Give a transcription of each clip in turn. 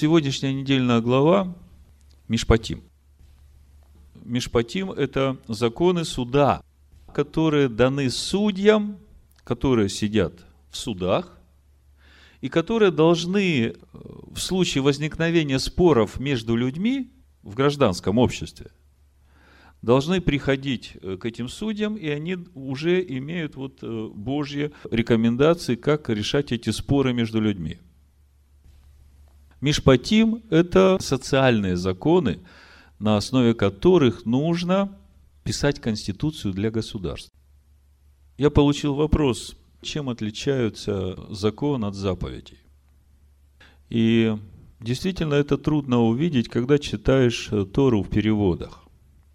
сегодняшняя недельная глава Мишпатим. Мишпатим – это законы суда, которые даны судьям, которые сидят в судах, и которые должны в случае возникновения споров между людьми в гражданском обществе, должны приходить к этим судьям, и они уже имеют Божьи рекомендации, как решать эти споры между людьми. Мишпатим – это социальные законы, на основе которых нужно писать конституцию для государств. Я получил вопрос, чем отличаются закон от заповедей. И действительно это трудно увидеть, когда читаешь Тору в переводах.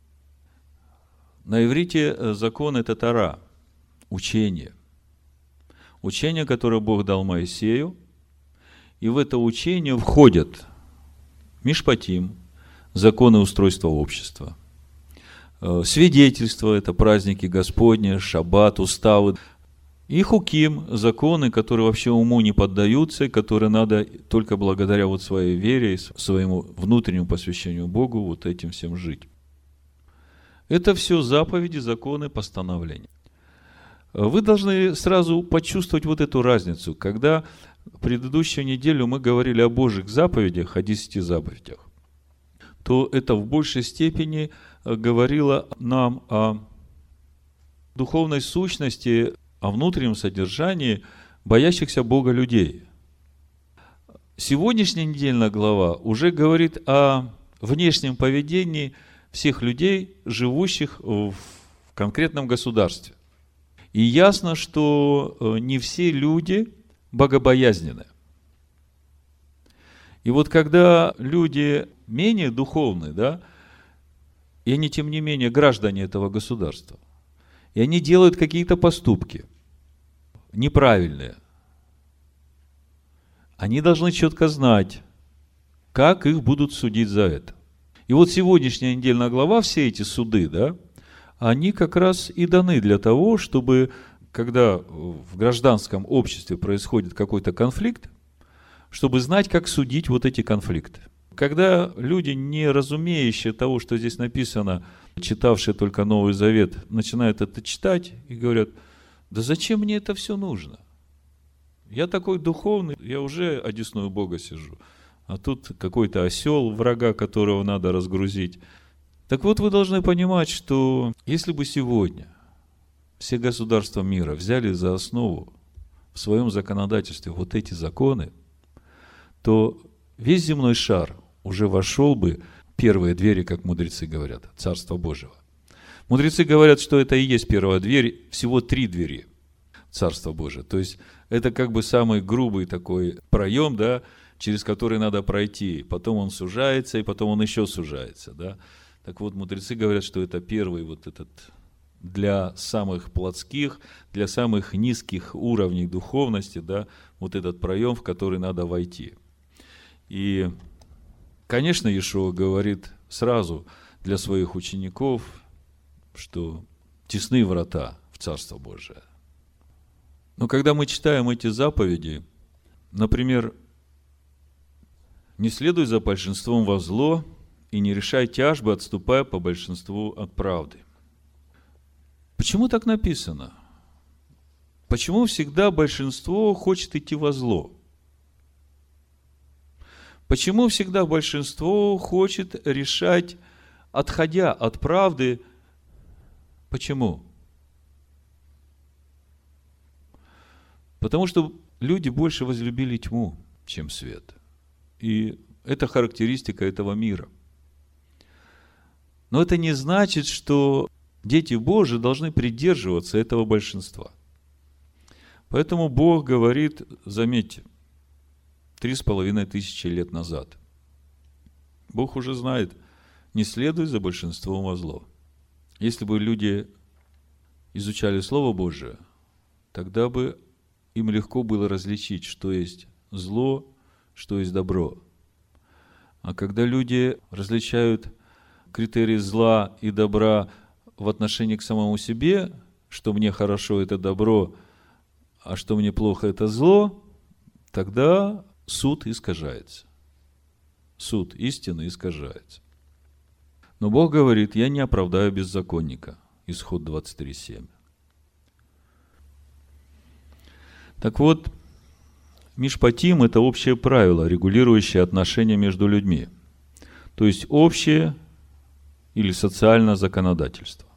На иврите закон – это Тора, учение. Учение, которое Бог дал Моисею, и в это учение входят Мишпатим, законы устройства общества, свидетельства – это праздники Господни, шаббат, уставы, и хуким – законы, которые вообще уму не поддаются, и которые надо только благодаря своей вере и своему внутреннему посвящению Богу этим всем жить. Это все заповеди, законы, постановления. Вы должны сразу почувствовать эту разницу, когда предыдущую неделю мы говорили о Божьих заповедях, о 10 заповедях, то это в большей степени говорило нам о духовной сущности, о внутреннем содержании боящихся Бога людей. Сегодняшняя недельная глава уже говорит о внешнем поведении всех людей, живущих в конкретном государстве. И ясно, что не все люди богобоязненны. И когда люди менее духовны, и они, тем не менее, граждане этого государства, и они делают какие-то поступки неправильные, они должны четко знать, как их будут судить за это. И сегодняшняя недельная глава, все эти суды, они как раз и даны для того, чтобы, когда в гражданском обществе происходит какой-то конфликт, чтобы знать, как судить эти конфликты. Когда люди, не разумеющие того, что здесь написано, читавшие только Новый Завет, начинают это читать и говорят: да зачем мне это все нужно? Я такой духовный, я уже одесную Бога сижу, а тут какой-то осел, врага, которого надо разгрузить. Так вы должны понимать, что если бы сегодня все государства мира взяли за основу в своем законодательстве эти законы, то весь земной шар уже вошел бы в первые двери, как мудрецы говорят, Царства Божьего. Мудрецы говорят, что это и есть первая дверь, всего 3 двери Царства Божьего. То есть это самый грубый такой проем, через который надо пройти. Потом он сужается, и потом он еще сужается. Так мудрецы говорят, что это первый этот для самых плотских, для самых низких уровней духовности, этот проем, в который надо войти. И, конечно, Иешуа говорит сразу для своих учеников, что тесны врата в Царство Божие. Но когда мы читаем эти заповеди, например, «Не следуй за большинством во зло, и не решай тяжбы, отступая по большинству от правды». Почему так написано? Почему всегда большинство хочет идти во зло? Почему всегда большинство хочет решать, отходя от правды? Почему? Потому что люди больше возлюбили тьму, чем свет. И это характеристика этого мира. Но это не значит, что дети Божьи должны придерживаться этого большинства. Поэтому Бог говорит, заметьте, 3500 лет назад. Бог уже знает, не следуй за большинством во зло. Если бы люди изучали Слово Божие, тогда бы им легко было различить, что есть зло, что есть добро. А когда люди различают критерии зла и добра в отношении к самому себе, что мне хорошо – это добро, а что мне плохо – это зло, тогда суд искажается. суд истины искажается. Но Бог говорит: я не оправдаю беззаконника. Исход 23:7. Так вот, мишпатим – это общее правило, регулирующее отношения между людьми. То есть общее или социальное законодательство.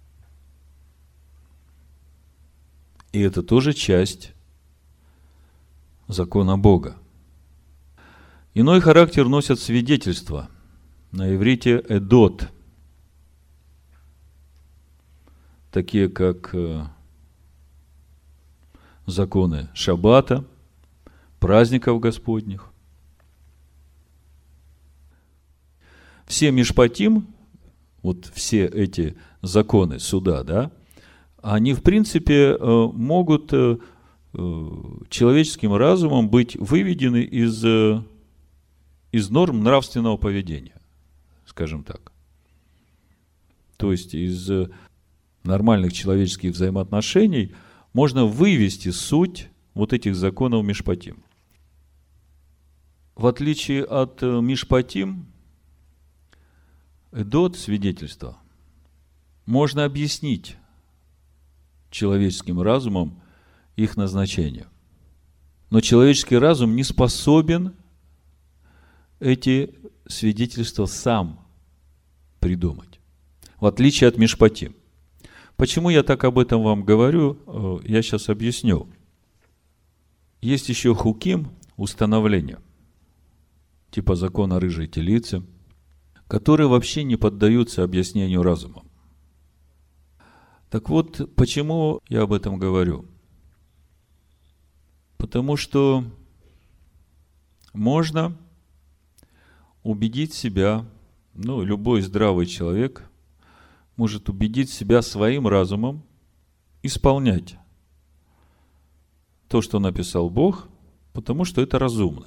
И это тоже часть закона Бога. Иной характер носят свидетельства. На иврите эдот. Такие как законы шаббата, праздников Господних. Все мишпатим, вот все эти законы суда, да, они в принципе могут человеческим разумом быть выведены из норм нравственного поведения, скажем так. То есть из нормальных человеческих взаимоотношений можно вывести суть вот этих законов мишпатим. В отличие от мишпатим, эдот, свидетельство, можно объяснить человеческим разумом их назначение. Но человеческий разум не способен эти свидетельства сам придумать, в отличие от мишпатим. Почему я так об этом вам говорю, я сейчас объясню. Есть еще хуким, установления, типа закона рыжей телицы, которые вообще не поддаются объяснению разумом. Так вот, почему я об этом говорю? Потому что можно убедить себя, любой здравый человек может убедить себя своим разумом исполнять то, что написал Бог, потому что это разумно.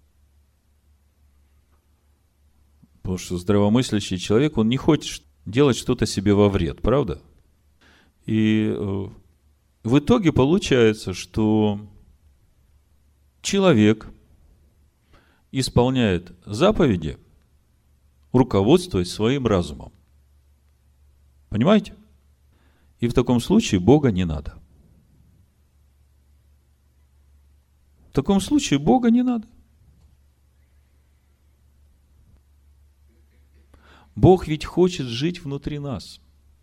Потому что здравомыслящий человек, он не хочет делать что-то себе во вред, правда? И в итоге получается, что человек исполняет заповеди, руководствуясь своим разумом. Понимаете? И в таком случае Бога не надо. В таком случае Бога не надо. Бог ведь хочет жить внутри нас.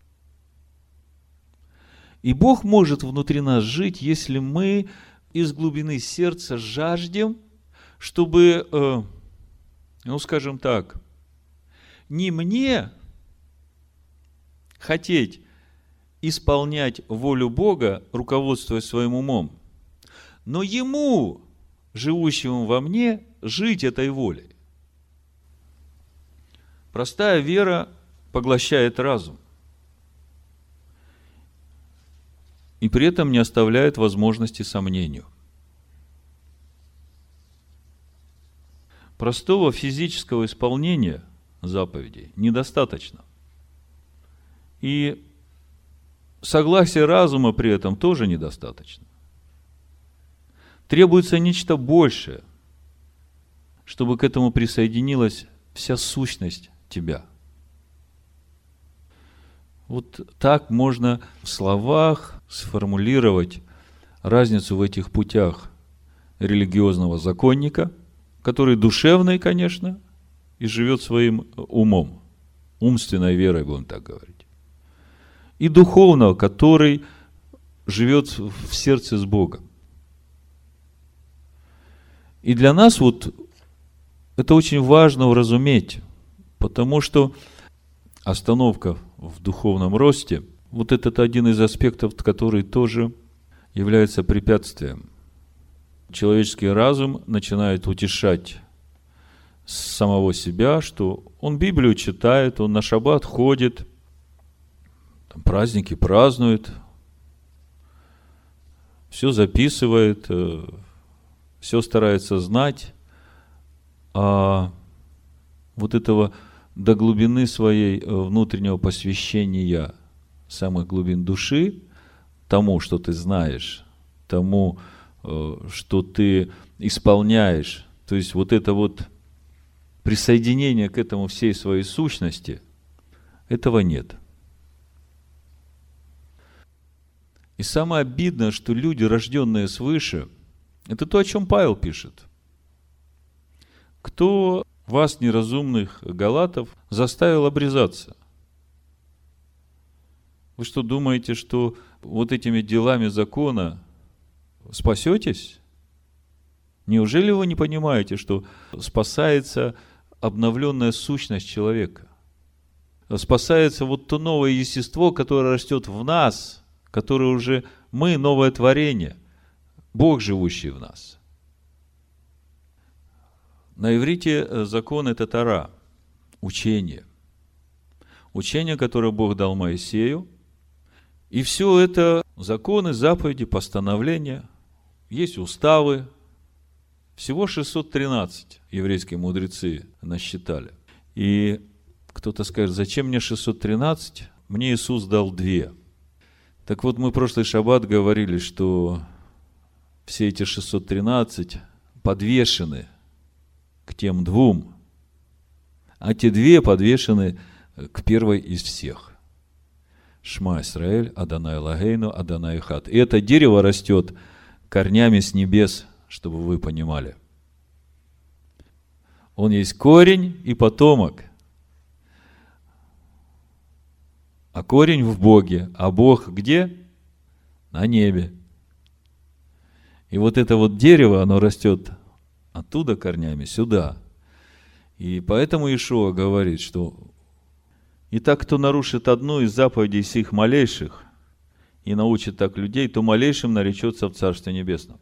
И Бог может внутри нас жить, если мы из глубины сердца жаждем, чтобы, скажем так, не мне хотеть исполнять волю Бога, руководствуясь своим умом, но Ему, живущему во мне, жить этой волей. Простая вера поглощает разум и при этом не оставляет возможности сомнению. Простого физического исполнения заповедей недостаточно. И согласия разума при этом тоже недостаточно. Требуется нечто большее, чтобы к этому присоединилась вся сущность тебя. Вот так можно в словах сформулировать разницу в этих путях религиозного законника, который душевный, конечно, и живет своим умом, умственной верой, будем так говорить, и духовного, который живет в сердце с Богом. И для нас это очень важно уразуметь, потому что остановка в духовном росте, этот один из аспектов, который тоже является препятствием. Человеческий разум начинает утешать самого себя, что он Библию читает, он на шаббат ходит, праздники празднует, все записывает, все старается знать, а этого до глубины своей внутреннего посвящения самых глубин души, тому, что ты знаешь, тому, что ты исполняешь, то есть это присоединения к этому всей своей сущности, этого нет. И самое обидное, что люди, рожденные свыше, это то, о чем Павел пишет. Кто вас, неразумных галатов, заставил обрезаться? Вы что, думаете, что вот этими делами закона спасетесь? Неужели вы не понимаете, что спасается обновленная сущность человека? Спасается вот то новое естество, которое растет в нас, которое уже мы, новое творение, Бог, живущий в нас. На иврите закон – это Тора, учение. Учение, которое Бог дал Моисею. И все это законы, заповеди, постановления, есть уставы. Всего 613 еврейские мудрецы насчитали. И кто-то скажет, зачем мне 613? Мне Иисус дал 2. Так вот, мы в прошлый шаббат говорили, что все эти 613 подвешены к тем 2, а те 2 подвешены к первой из всех. Шма Исраэль, Адонай Эlohейну, Адонай Эхад. И это дерево растет корнями с небес, чтобы вы понимали. Он есть корень и потомок. А корень в Боге. А Бог где? На небе. И вот это вот дерево, оно растет оттуда корнями сюда. И поэтому Иешуа говорит, что «Итак, кто нарушит одну из заповедей сих малейших и научит так людей, то малейшим наречется в Царстве Небесном.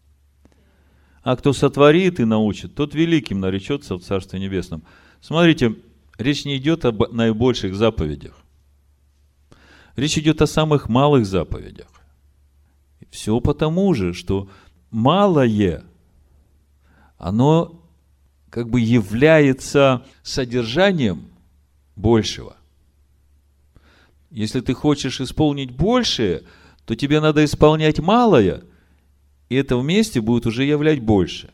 А кто сотворит и научит, тот великим наречется в Царстве Небесном». Смотрите, речь не идет об наибольших заповедях. Речь идет о самых малых заповедях. Все потому же, что малое, оно как бы является содержанием большего. Если ты хочешь исполнить большее, то тебе надо исполнять малое, и это вместе будет уже являть больше.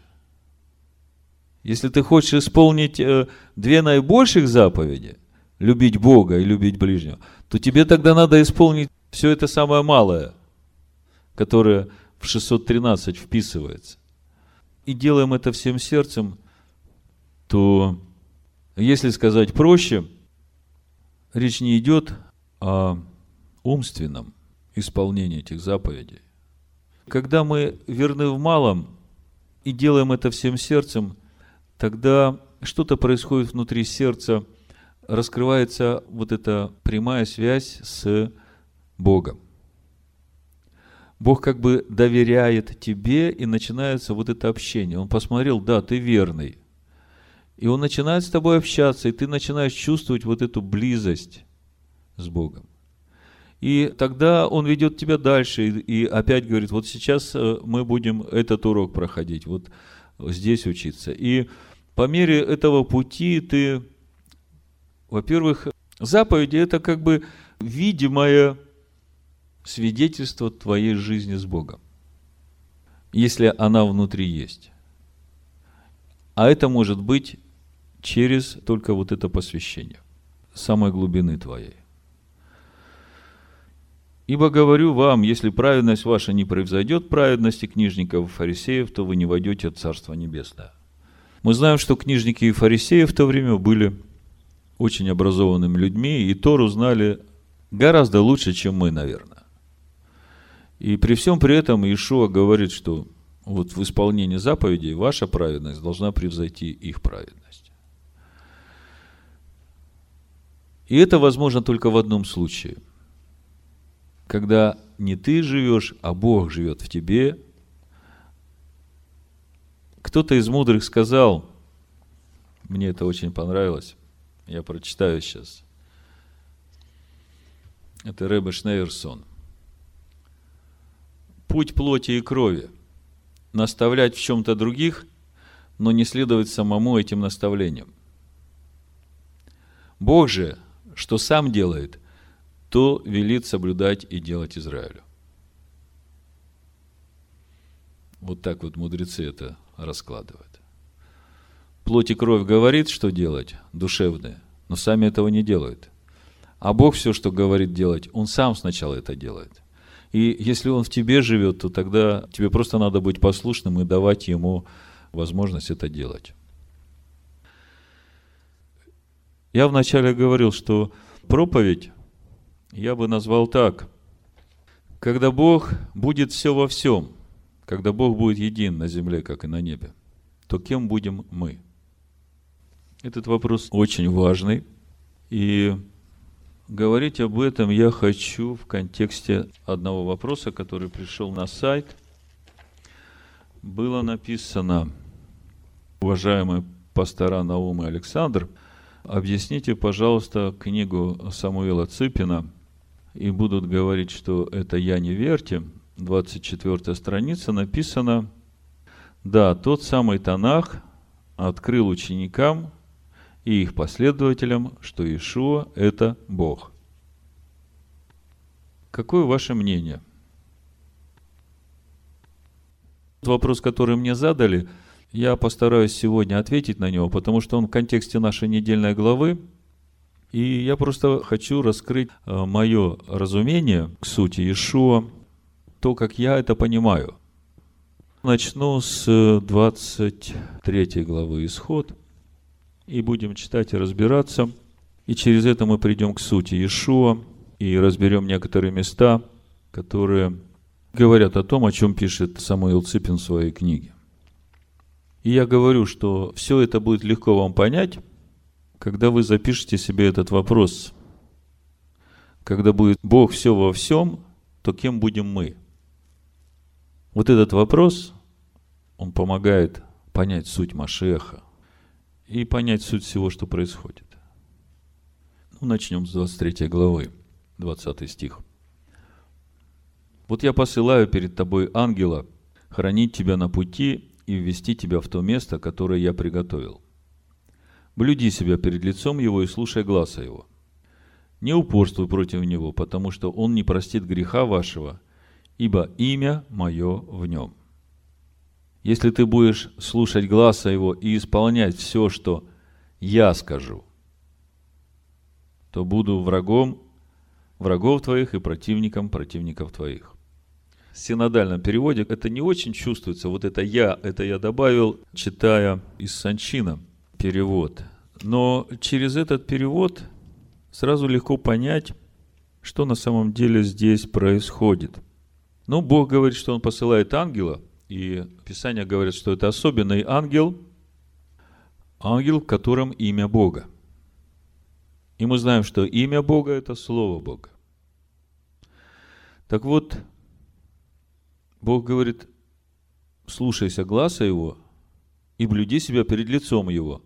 Если ты хочешь исполнить 2 наибольших заповеди, любить Бога и любить ближнего, то тебе тогда надо исполнить все это самое малое, которое в 613 вписывается. И делаем это всем сердцем, то, если сказать проще, речь не идет о умственном исполнении этих заповедей. Когда мы верны в малом и делаем это всем сердцем, тогда что-то происходит внутри сердца, раскрывается вот эта прямая связь с Богом. Бог как бы доверяет тебе, и начинается вот это общение. Он посмотрел, да, ты верный. И Он начинает с тобой общаться, и ты начинаешь чувствовать вот эту близость с Богом. И тогда Он ведет тебя дальше, и опять говорит, вот сейчас мы будем этот урок проходить, вот здесь учиться. И по мере этого пути ты, во-первых, заповеди – это как бы видимое свидетельство твоей жизни с Богом, если она внутри есть. А это может быть через только вот это посвящение, самой глубины твоей. «Ибо говорю вам, если праведность ваша не превзойдет праведности книжников и фарисеев, то вы не войдете в Царство Небесное». Мы знаем, что книжники и фарисеи в то время были очень образованными людьми, и Тору знали гораздо лучше, чем мы, наверное. И при всем при этом Иешуа говорит, что вот в исполнении заповедей ваша праведность должна превзойти их праведность. И это возможно только в одном случае. Когда не ты живешь, а Бог живет в тебе. Кто-то из мудрых сказал, мне это очень понравилось, я прочитаю сейчас. Это Ребе Шнейерсон. Путь плоти и крови – наставлять в чем-то других, но не следовать самому этим наставлениям. Бог же, что сам делает, то велит соблюдать и делать Израилю. Вот так вот мудрецы это раскладывают. Плоть и кровь говорит, что делать, душевные, но сами этого не делают. А Бог все, что говорит делать, Он сам сначала это делает. И если Он в тебе живет, то тогда тебе просто надо быть послушным и давать Ему возможность это делать. Я вначале говорил, что проповедь я бы назвал так. Когда Бог будет все во всем, когда Бог будет един на земле, как и на небе, то кем будем мы? Этот вопрос очень важный. И говорить об этом я хочу в контексте одного вопроса, который пришел на сайт. Было написано: уважаемые пастора Наум и Александр, объясните, пожалуйста, книгу Самуила Цыпина, и будут говорить, что это «Я не верьте». 24 страница написано: да, тот самый Танах открыл ученикам и их последователям, что Иешуа – это Бог. Какое ваше мнение? Вопрос, который мне задали, я постараюсь сегодня ответить на него, потому что он в контексте нашей недельной главы. И я просто хочу раскрыть мое разумение к сути Иешуа, то, как я это понимаю. Начну с 23 главы Исход, и будем читать и разбираться. И через это мы придем к сути Иешуа и разберем некоторые места, которые говорят о том, о чем пишет Самуил Цыпин в своей книге. И я говорю, что все это будет легко вам понять, когда вы запишете себе этот вопрос. Когда будет Бог все во всем, то кем будем мы? Вот этот вопрос, он помогает понять суть Машиаха и понять суть всего, что происходит. Начнем с 23 главы, 20 стих. «Вот я посылаю перед тобой ангела хранить тебя на пути и ввести тебя в то место, которое я приготовил. Блюди себя перед лицом его и слушай гласа его. Не упорствуй против него, потому что он не простит греха вашего, ибо имя мое в нем. Если ты будешь слушать гласа его и исполнять все, что я скажу, то буду врагом врагов твоих и противником противников твоих». В синодальном переводе это не очень чувствуется. Вот это я добавил, читая из Санчина перевод. Но через этот перевод сразу легко понять, что на самом деле здесь происходит. Ну, Бог говорит, что Он посылает ангела, и Писание говорит, что это особенный ангел, ангел, в котором имя Бога. И мы знаем, что имя Бога – это Слово Бога. Так вот, Бог говорит: слушайся гласа Его и блюди себя перед лицом Его.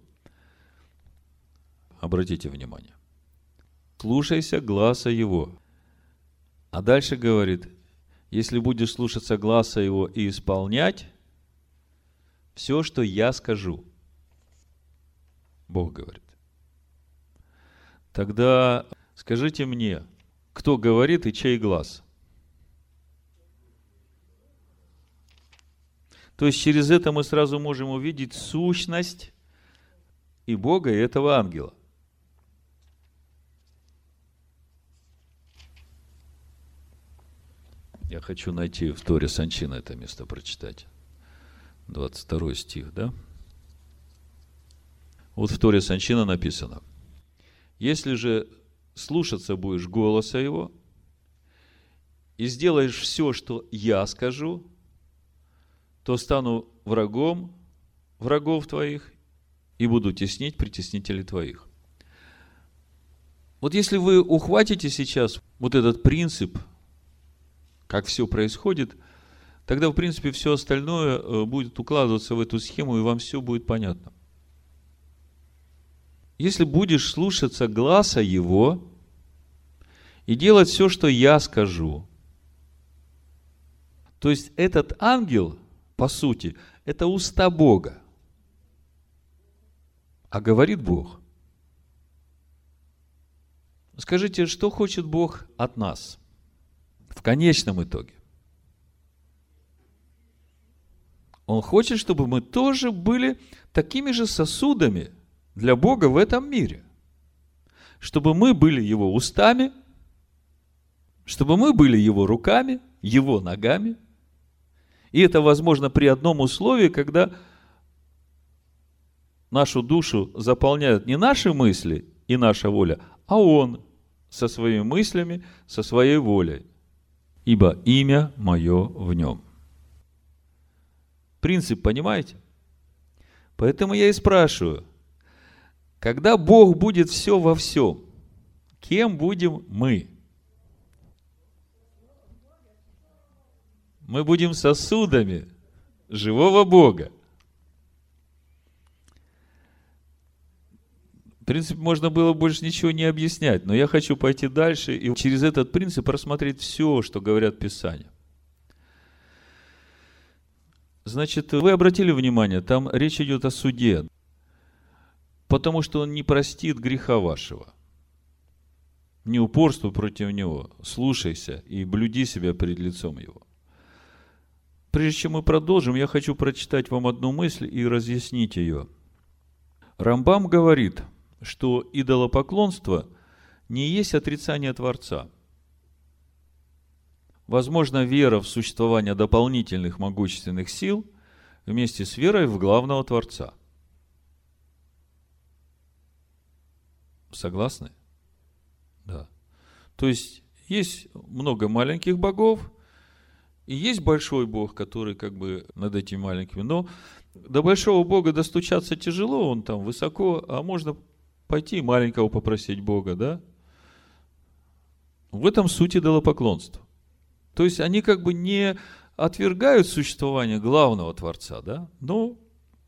Обратите внимание. Слушайся гласа Его. А дальше говорит: если будешь слушаться гласа Его и исполнять все, что я скажу. Бог говорит. Тогда скажите мне, кто говорит и чей глаз? То есть через это мы сразу можем увидеть сущность и Бога, и этого ангела. Я хочу найти в Торе Санчина это место прочитать. 22 стих, да? Вот в Торе Санчина написано: если же слушаться будешь голоса его и сделаешь все, что я скажу, то стану врагом врагов твоих и буду теснить притеснителей твоих. Вот если вы ухватите сейчас вот этот принцип, как все происходит, тогда, в принципе, все остальное будет укладываться в эту схему, и вам все будет понятно. Если будешь слушаться гласа Его и делать все, что я скажу, то есть этот ангел, по сути, это уста Бога. А говорит Бог. Скажите, что хочет Бог от нас в конечном итоге? Он хочет, чтобы мы тоже были такими же сосудами для Бога в этом мире. Чтобы мы были Его устами, чтобы мы были Его руками, Его ногами. И это возможно при одном условии, когда нашу душу заполняют не наши мысли и наша воля, а Он со своими мыслями, со своей волей. Ибо имя мое в нем. Принцип понимаете? Поэтому я и спрашиваю, когда Бог будет все во всем, кем будем мы? Мы будем сосудами живого Бога. В принципе, можно было больше ничего не объяснять, но я хочу пойти дальше и через этот принцип рассмотреть все, что говорят Писания. Значит, вы обратили внимание, там речь идет о суде, потому что Он не простит греха вашего. Не упорствуй против него, слушайся и блюди себя перед лицом его. Прежде чем мы продолжим, я хочу прочитать вам одну мысль и разъяснить ее. Рамбам говорит, что идолопоклонство не есть отрицание Творца. Возможно, вера в существование дополнительных могущественных сил вместе с верой в главного Творца. Согласны? Да. То есть много маленьких богов, и есть большой Бог, который как бы над этими маленькими. Но до большого Бога достучаться тяжело, он там высоко, а можно пойти маленького попросить Бога, да? В этом суть идолопоклонства. То есть они как бы не отвергают существование главного Творца, да? Но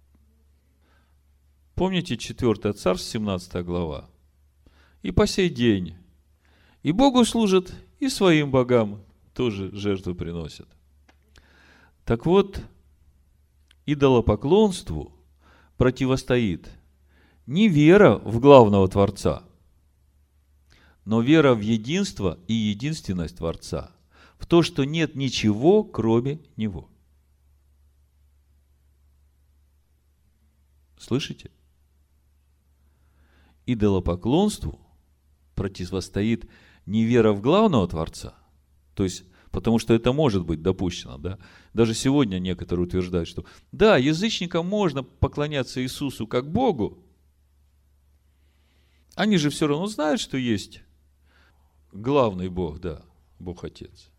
помните 4 Царств, 17 глава? И по сей день и Богу служат, и своим богам тоже жертвы приносят. Так вот, идолопоклонству противостоит не вера в главного Творца, но вера в единство и единственность Творца, в то, что нет ничего, кроме Него. Слышите? Идолопоклонству противостоит не вера в главного Творца, то есть, потому что это может быть допущено, да? Даже сегодня некоторые утверждают, что да, язычникам можно поклоняться Иисусу как Богу, они же все равно знают, что есть главный Бог, да, Бог Отец.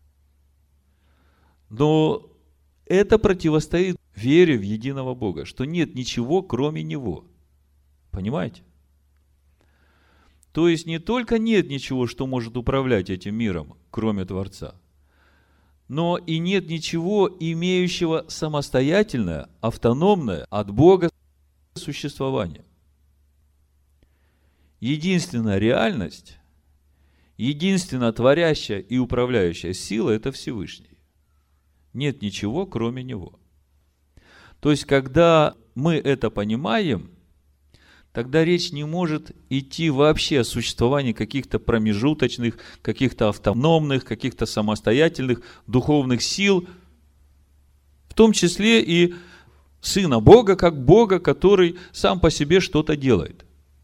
Но это противостоит вере в единого Бога, что нет ничего, кроме Него. Понимаете? То есть не только нет ничего, что может управлять этим миром, кроме Творца, но и нет ничего, имеющего самостоятельное, автономное от Бога существование. Единственная реальность, единственная творящая и управляющая сила – это Всевышний. Нет ничего, кроме Него. То есть, когда мы это понимаем, тогда речь не может идти вообще о существовании каких-то промежуточных, каких-то автономных, каких-то самостоятельных духовных сил, в том числе и Сына Бога, как Бога, который сам по себе что-то делает.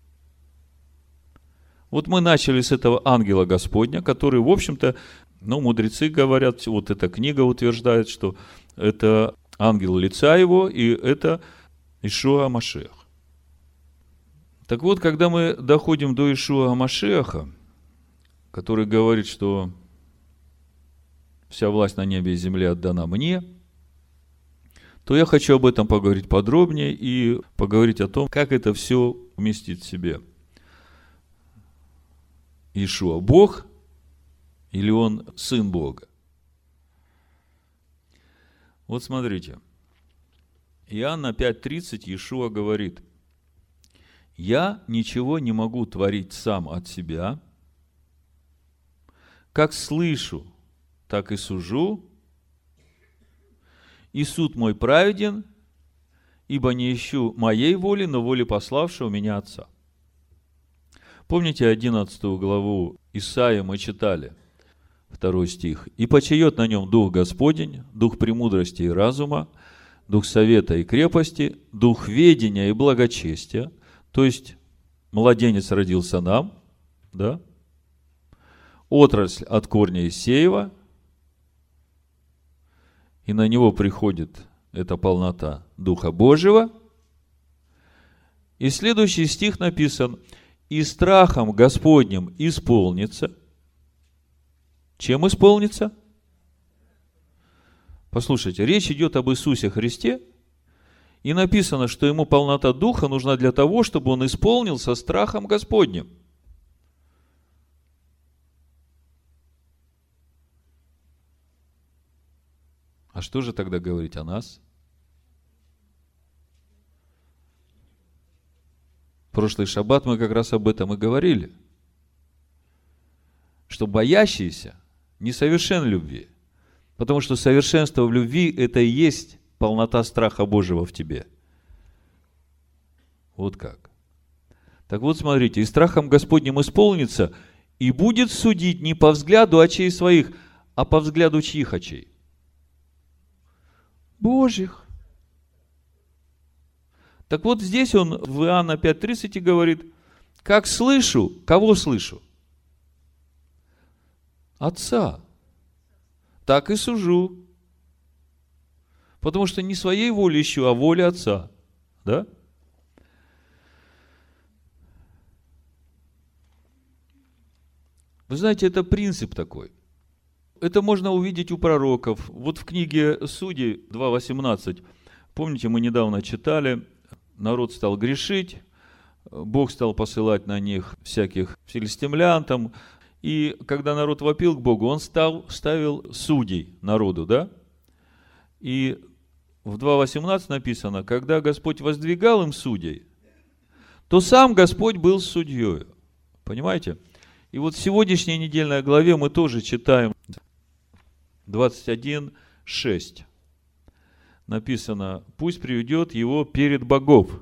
Вот мы начали с этого ангела Господня, который, в общем-то, мудрецы говорят, вот эта книга утверждает, что это ангел лица его, и это Иешуа Машиах. Так вот, когда мы доходим до Иешуа Машиаха, который говорит, что вся власть на небе и земле отдана мне, то я хочу об этом поговорить подробнее и поговорить о том, как это все вместит в себе. Иешуа Бог или он Сын Бога? Вот смотрите. Иоанна 5:30 Иешуа говорит: «Я ничего не могу творить сам от себя. Как слышу, так и сужу. И суд мой праведен, ибо не ищу моей воли, но воли пославшего меня Отца». Помните 11 главу Исаия мы читали, 2 стих. «И почиет на нем Дух Господень, Дух премудрости и разума, дух совета и крепости, дух ведения и благочестия, то есть младенец родился нам, да? Отрасль от корня Иисеева, и на него приходит эта полнота Духа Божьего. И следующий стих написан: «И страхом Господним исполнится». Чем исполнится? Послушайте, речь идет об Иисусе Христе, и написано, что ему полнота Духа нужна для того, чтобы он исполнился страхом Господним. А что же тогда говорить о нас? В прошлый шаббат мы как раз об этом и говорили, что боящийся несовершен в любви, потому что совершенство в любви – это и есть полнота страха Божьего в тебе. Вот как. Так вот, смотрите, «И страхом Господним исполнится, и будет судить не по взгляду очей своих, а по взгляду чьих очей? Божьих». Так вот, здесь он в Иоанна 5:30 говорит: «Как слышу, кого слышу? Отца. Так и сужу. Потому что не своей волей ищу, а воли Отца». Да? Вы знаете, это принцип такой. Это можно увидеть у пророков. Вот в книге Судей 2:18, помните, мы недавно читали, народ стал грешить, Бог стал посылать на них всяких филистимлян там, и когда народ вопил к Богу, он ставил судей народу, да? И в 2:18 написано: когда Господь воздвигал им судей, то сам Господь был судьей. Понимаете? И вот в сегодняшней недельной главе мы тоже читаем 21:6. Написано: пусть приведет его перед богов.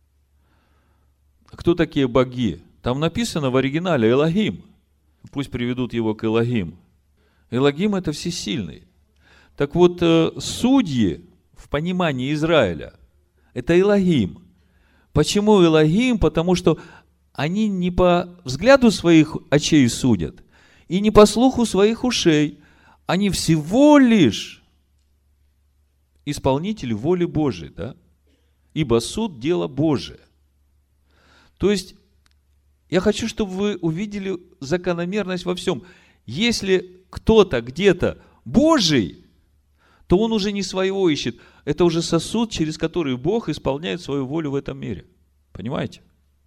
Кто такие боги? Там написано в оригинале Элохим. Пусть приведут его к Элохим. Элохим – это всесильный. Так вот, судьи в понимании Израиля – это Элохим. Почему Элохим? Потому что они не по взгляду своих очей судят, и не по слуху своих ушей. Они всего лишь исполнители воли Божией, да? Ибо суд – дело Божие. То есть, я хочу, чтобы вы увидели закономерность во всем. Если кто-то где-то Божий, то он уже не своего ищет. Это уже сосуд, через который Бог исполняет свою волю в этом мире. Понимаете?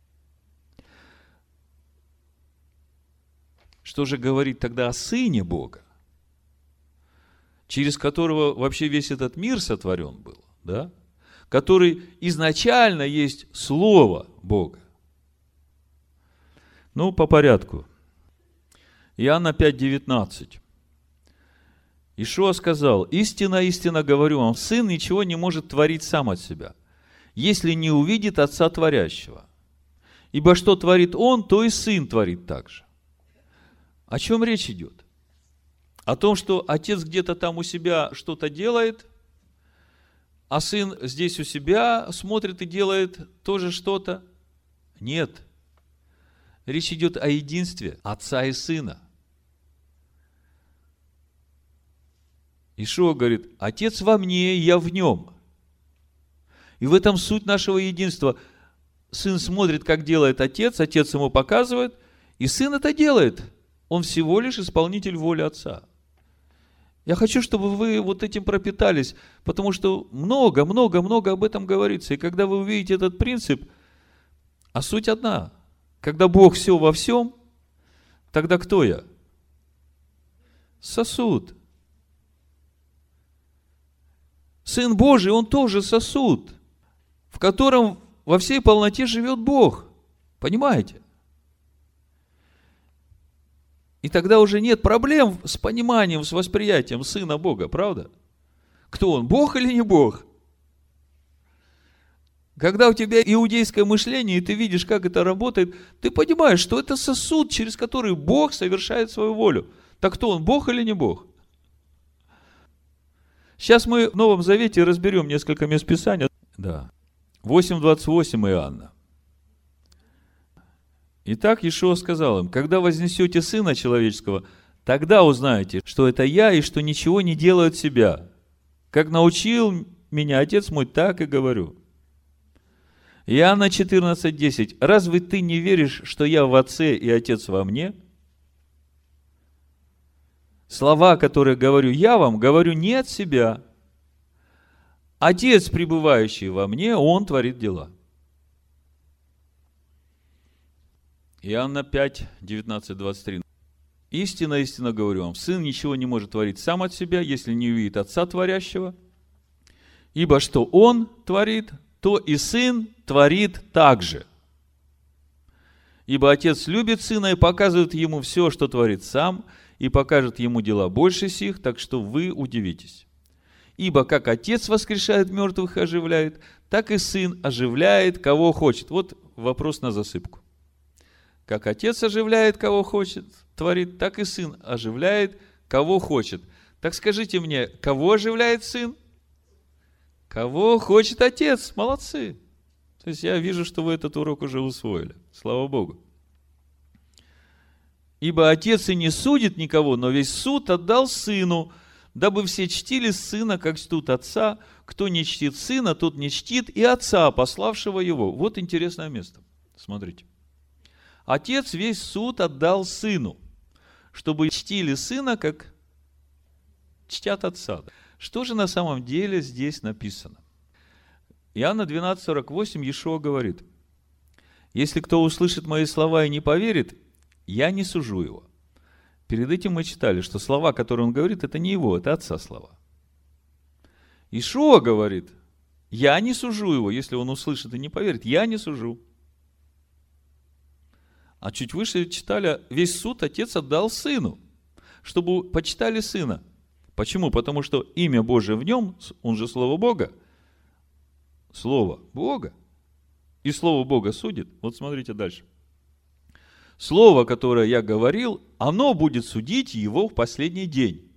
Что же говорит тогда о Сыне Бога, через которого вообще весь этот мир сотворен был, да? Который изначально есть Слово Бога. Ну, по порядку. Иоанна 5:19. Иешуа сказал: «Истинно, истинно говорю вам, Сын ничего не может творить сам от себя, если не увидит Отца Творящего. Ибо что творит Он, то и Сын творит также». О чем речь идет? О том, что Отец где-то там у себя что-то делает, а Сын здесь у себя смотрит и делает тоже что-то? Нет. Речь идет о единстве Отца и Сына. Иешуа говорит: Отец во мне, и я в нем. И в этом суть нашего единства. Сын смотрит, как делает Отец, Отец ему показывает, и Сын это делает. Он всего лишь исполнитель воли Отца. Я хочу, чтобы вы вот этим пропитались, потому что много об этом говорится. И когда вы увидите этот принцип, а суть одна. Когда Бог все во всем, тогда кто я? Сосуд. Сын Божий, он тоже сосуд, в котором во всей полноте живет Бог. Понимаете? И тогда уже нет проблем с пониманием, с восприятием Сына Бога, правда? Кто он, Бог или не Бог? Когда у тебя иудейское мышление, и ты видишь, как это работает, ты понимаешь, что это сосуд, через который Бог совершает свою волю. Так кто он, Бог или не Бог? Сейчас мы в Новом Завете разберем несколько мест Писания. Да. 8:28 Иоанна. Итак, Иешуа сказал им: когда вознесете Сына Человеческого, тогда узнаете, что это Я, и что ничего не делаю от себя. Как научил меня Отец мой, так и говорю. Иоанна 14:10. Разве ты не веришь, что я в Отце и Отец во мне? Слова, которые говорю я вам, говорю не от себя. Отец, пребывающий во мне, Он творит дела. Иоанна 5, 19, 23. Истинно, истинно говорю вам, Сын ничего не может творить сам от себя, если не увидит Отца творящего. Ибо что Он творит, то и Сын творит также. Ибо Отец любит Сына и показывает Ему все, что творит Сам, и покажет Ему дела больше сих, так что вы удивитесь. Ибо как Отец воскрешает мертвых и оживляет, так и Сын оживляет, кого хочет. Вот вопрос на засыпку. Как Отец оживляет, кого хочет, творит, так и Сын оживляет, кого хочет. Так скажите мне, кого оживляет Сын? Кого хочет Отец. Молодцы. То есть я вижу, что вы этот урок уже усвоили. Слава Богу. Ибо Отец и не судит никого, но весь суд отдал Сыну, дабы все чтили Сына, как чтут Отца. Кто не чтит Сына, тот не чтит и Отца, пославшего Его. Вот интересное место. Смотрите. Отец весь суд отдал Сыну, чтобы чтили Сына, как чтят Отца. Что же на самом деле здесь написано? Иоанна 12:48 Иешуа говорит: если кто услышит мои слова и не поверит, я не сужу его. Перед этим мы читали, что слова, которые он говорит, это не его, это Отца слова. Иешуа говорит: я не сужу его, если он услышит и не поверит, я не сужу. А чуть выше читали, весь суд Отец отдал Сыну, чтобы почитали Сына. Почему? Потому что имя Божие в нем, он же Слово Бога. Слово Бога. И Слово Бога судит. Вот смотрите дальше. Слово, которое я говорил, оно будет судить его в последний день.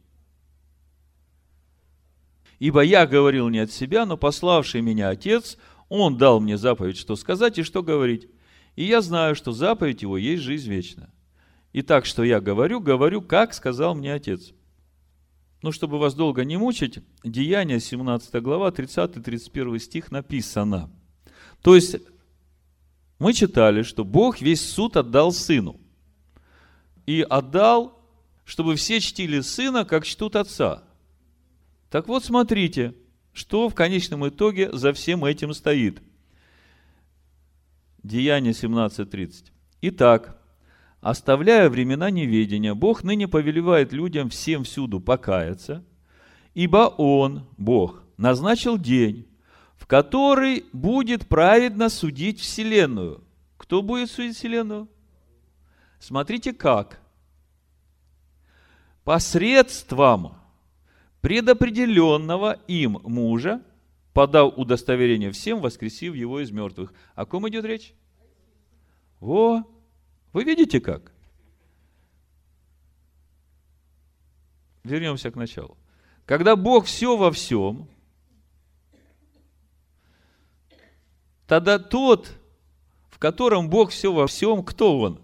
Ибо я говорил не от себя, но пославший меня Отец, Он дал мне заповедь, что сказать и что говорить. И я знаю, что заповедь Его есть жизнь вечная. И так, что я говорю, говорю, как сказал мне Отец. Ну, чтобы вас долго не мучить, Деяния, 17 глава, 30-31 стих написано. То есть, мы читали, что Бог весь суд отдал Сыну. И отдал, чтобы все чтили Сына, как чтут Отца. Так вот, смотрите, что в конечном итоге за всем этим стоит. Деяния 17:30. Итак, оставляя времена неведения, Бог ныне повелевает людям всем всюду покаяться, ибо Он, Бог, назначил день, в который будет праведно судить вселенную. Кто будет судить вселенную? Смотрите как. Посредством предопределенного им мужа, подав удостоверение всем, воскресив его из мертвых. О ком идет речь? Вы видите как? Вернемся к началу. Когда Бог все во всем, тогда тот, в котором Бог все во всем, кто он?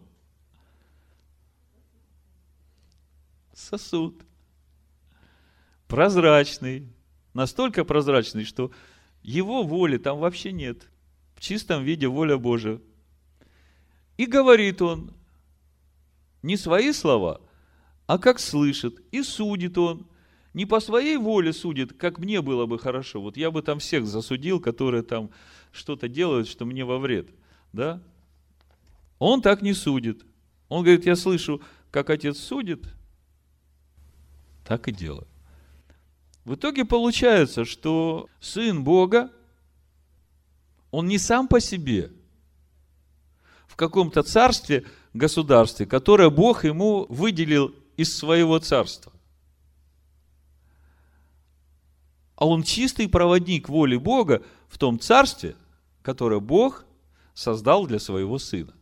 Сосуд. Прозрачный. Настолько прозрачный, что его воли там вообще нет. В чистом виде воля Божия. И говорит он не свои слова, а как слышит. И судит он. Не по своей воле судит, как мне было бы хорошо. Вот я бы там всех засудил, которые там что-то делают, что мне во вред. Да? Он так не судит. Он говорит, я слышу, как Отец судит, так и делаю. В итоге получается, что Сын Бога, Он не сам по себе, в каком-то царстве, государстве, которое Бог Ему выделил из своего царства. А Он чистый проводник воли Бога в том царстве, которое Бог создал для своего Сына.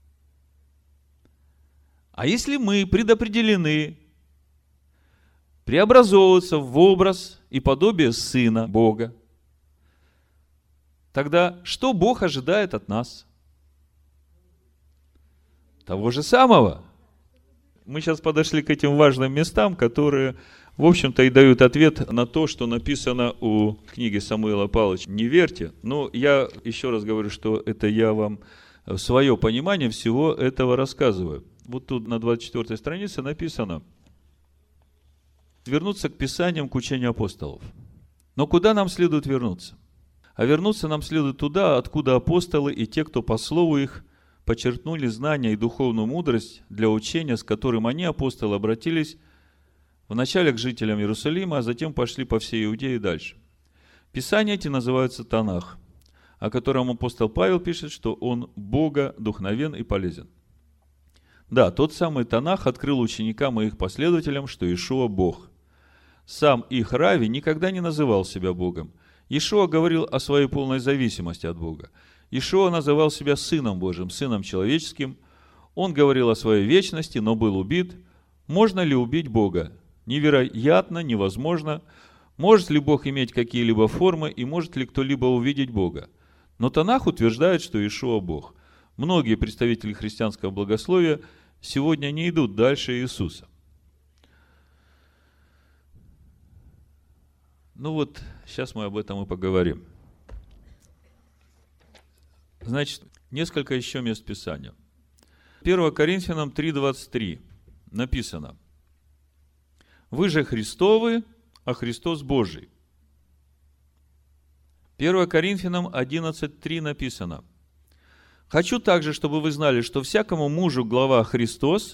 А если мы предопределены преобразовываться в образ и подобие Сына Бога, тогда что Бог ожидает от нас? Того же самого. Мы сейчас подошли к этим важным местам, которые, в общем-то, и дают ответ на то, что написано у книги Самуила Павловича «Не верьте». Но я еще раз говорю, что это я вам свое понимание всего этого рассказываю. Вот тут на 24 странице написано вернуться к Писаниям, к учению апостолов. Но куда нам следует вернуться? А вернуться нам следует туда, откуда апостолы и те, кто по слову их почерпнули знания и духовную мудрость для учения, с которым они, апостолы, обратились вначале к жителям Иерусалима, а затем пошли по всей Иудее и дальше. Писания эти называются Танах, о котором апостол Павел пишет, что он Бога духновен и полезен. Да, тот самый Танах открыл ученикам и их последователям, что Иешуа Бог. Сам их Рави никогда не называл себя Богом. Иешуа говорил о своей полной зависимости от Бога. Иешуа называл себя Сыном Божьим, Сыном человеческим. Он говорил о своей вечности, но был убит. Можно ли убить Бога? Невероятно, невозможно. Может ли Бог иметь какие-либо формы и может ли кто-либо увидеть Бога? Но Танах утверждает, что Иешуа Бог. Многие представители христианского богословия сегодня не идут дальше Иисуса. Ну вот, сейчас мы об этом и поговорим. Значит, несколько еще мест Писания. 1 Коринфянам 3:23 написано: «Вы же Христовы, а Христос Божий». 1 Коринфянам 11:3 написано: «Хочу также, чтобы вы знали, что всякому мужу глава Христос,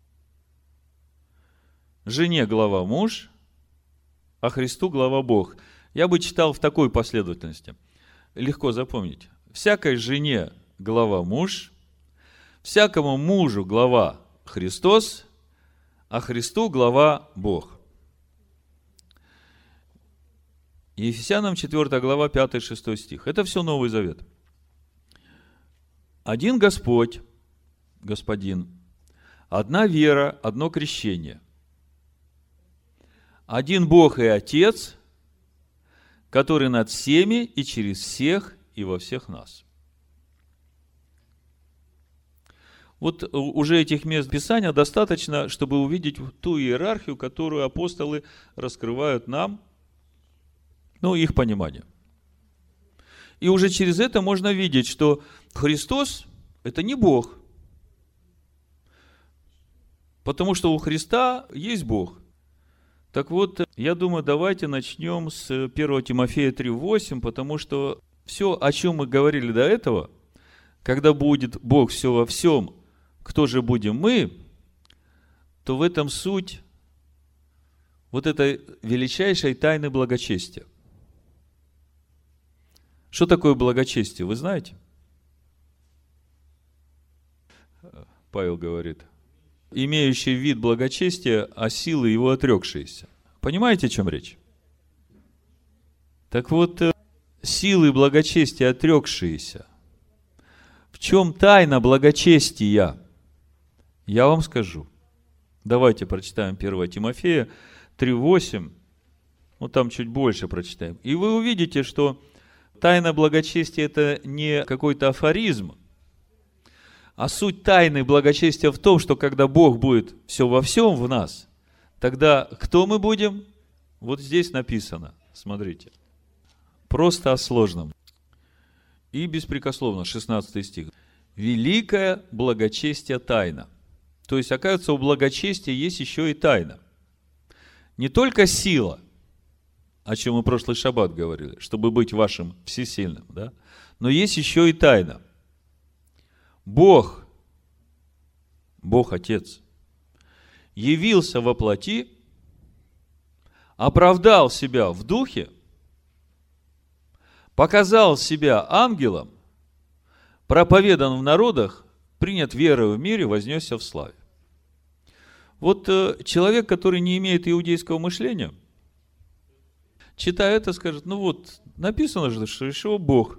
жене глава муж, а Христу глава Бог». Я бы читал в такой последовательности. Легко запомнить. Всякой жене глава муж, всякому мужу глава Христос, а Христу глава Бог. Ефесянам 4 глава 5-6 стих. Это все Новый Завет. Один Господь, Господин, одна вера, одно крещение. Один Бог и Отец, который над всеми и через всех и во всех нас. Вот уже этих мест Писания достаточно, чтобы увидеть ту иерархию, которую апостолы раскрывают нам, их понимание. И уже через это можно видеть, что Христос – это не Бог. Потому что у Христа есть Бог. Так вот, я думаю, давайте начнем с 1 Тимофея 3:8, потому что все, о чем мы говорили до этого, когда будет Бог все во всем, кто же будем мы, то в этом суть вот этой величайшей тайны благочестия. Что такое благочестие, вы знаете? Павел говорит: имеющий вид благочестия, а силы его отрекшиеся. Понимаете, о чем речь? Так вот, силы благочестия отрекшиеся. В чем тайна благочестия? Я вам скажу. Давайте прочитаем 1 Тимофея 3:8. Там чуть больше прочитаем. И вы увидите, что тайна благочестия – это не какой-то афоризм, а суть тайны благочестия в том, что когда Бог будет все во всем в нас, тогда кто мы будем? Вот здесь написано, смотрите, просто о сложном. И беспрекословно, 16 стих. Великое благочестие тайна. То есть, оказывается, у благочестия есть еще и тайна. Не только сила, о чем мы в прошлый шаббат говорили, чтобы быть вашим всесильным, да? Но есть еще и тайна. Бог Отец, явился во плоти, оправдал себя в духе, показал себя ангелом, проповедан в народах, принят верою в мире, вознесся в славе. Вот человек, который не имеет иудейского мышления, читая это, скажет: написано же, что Иешуа Бог.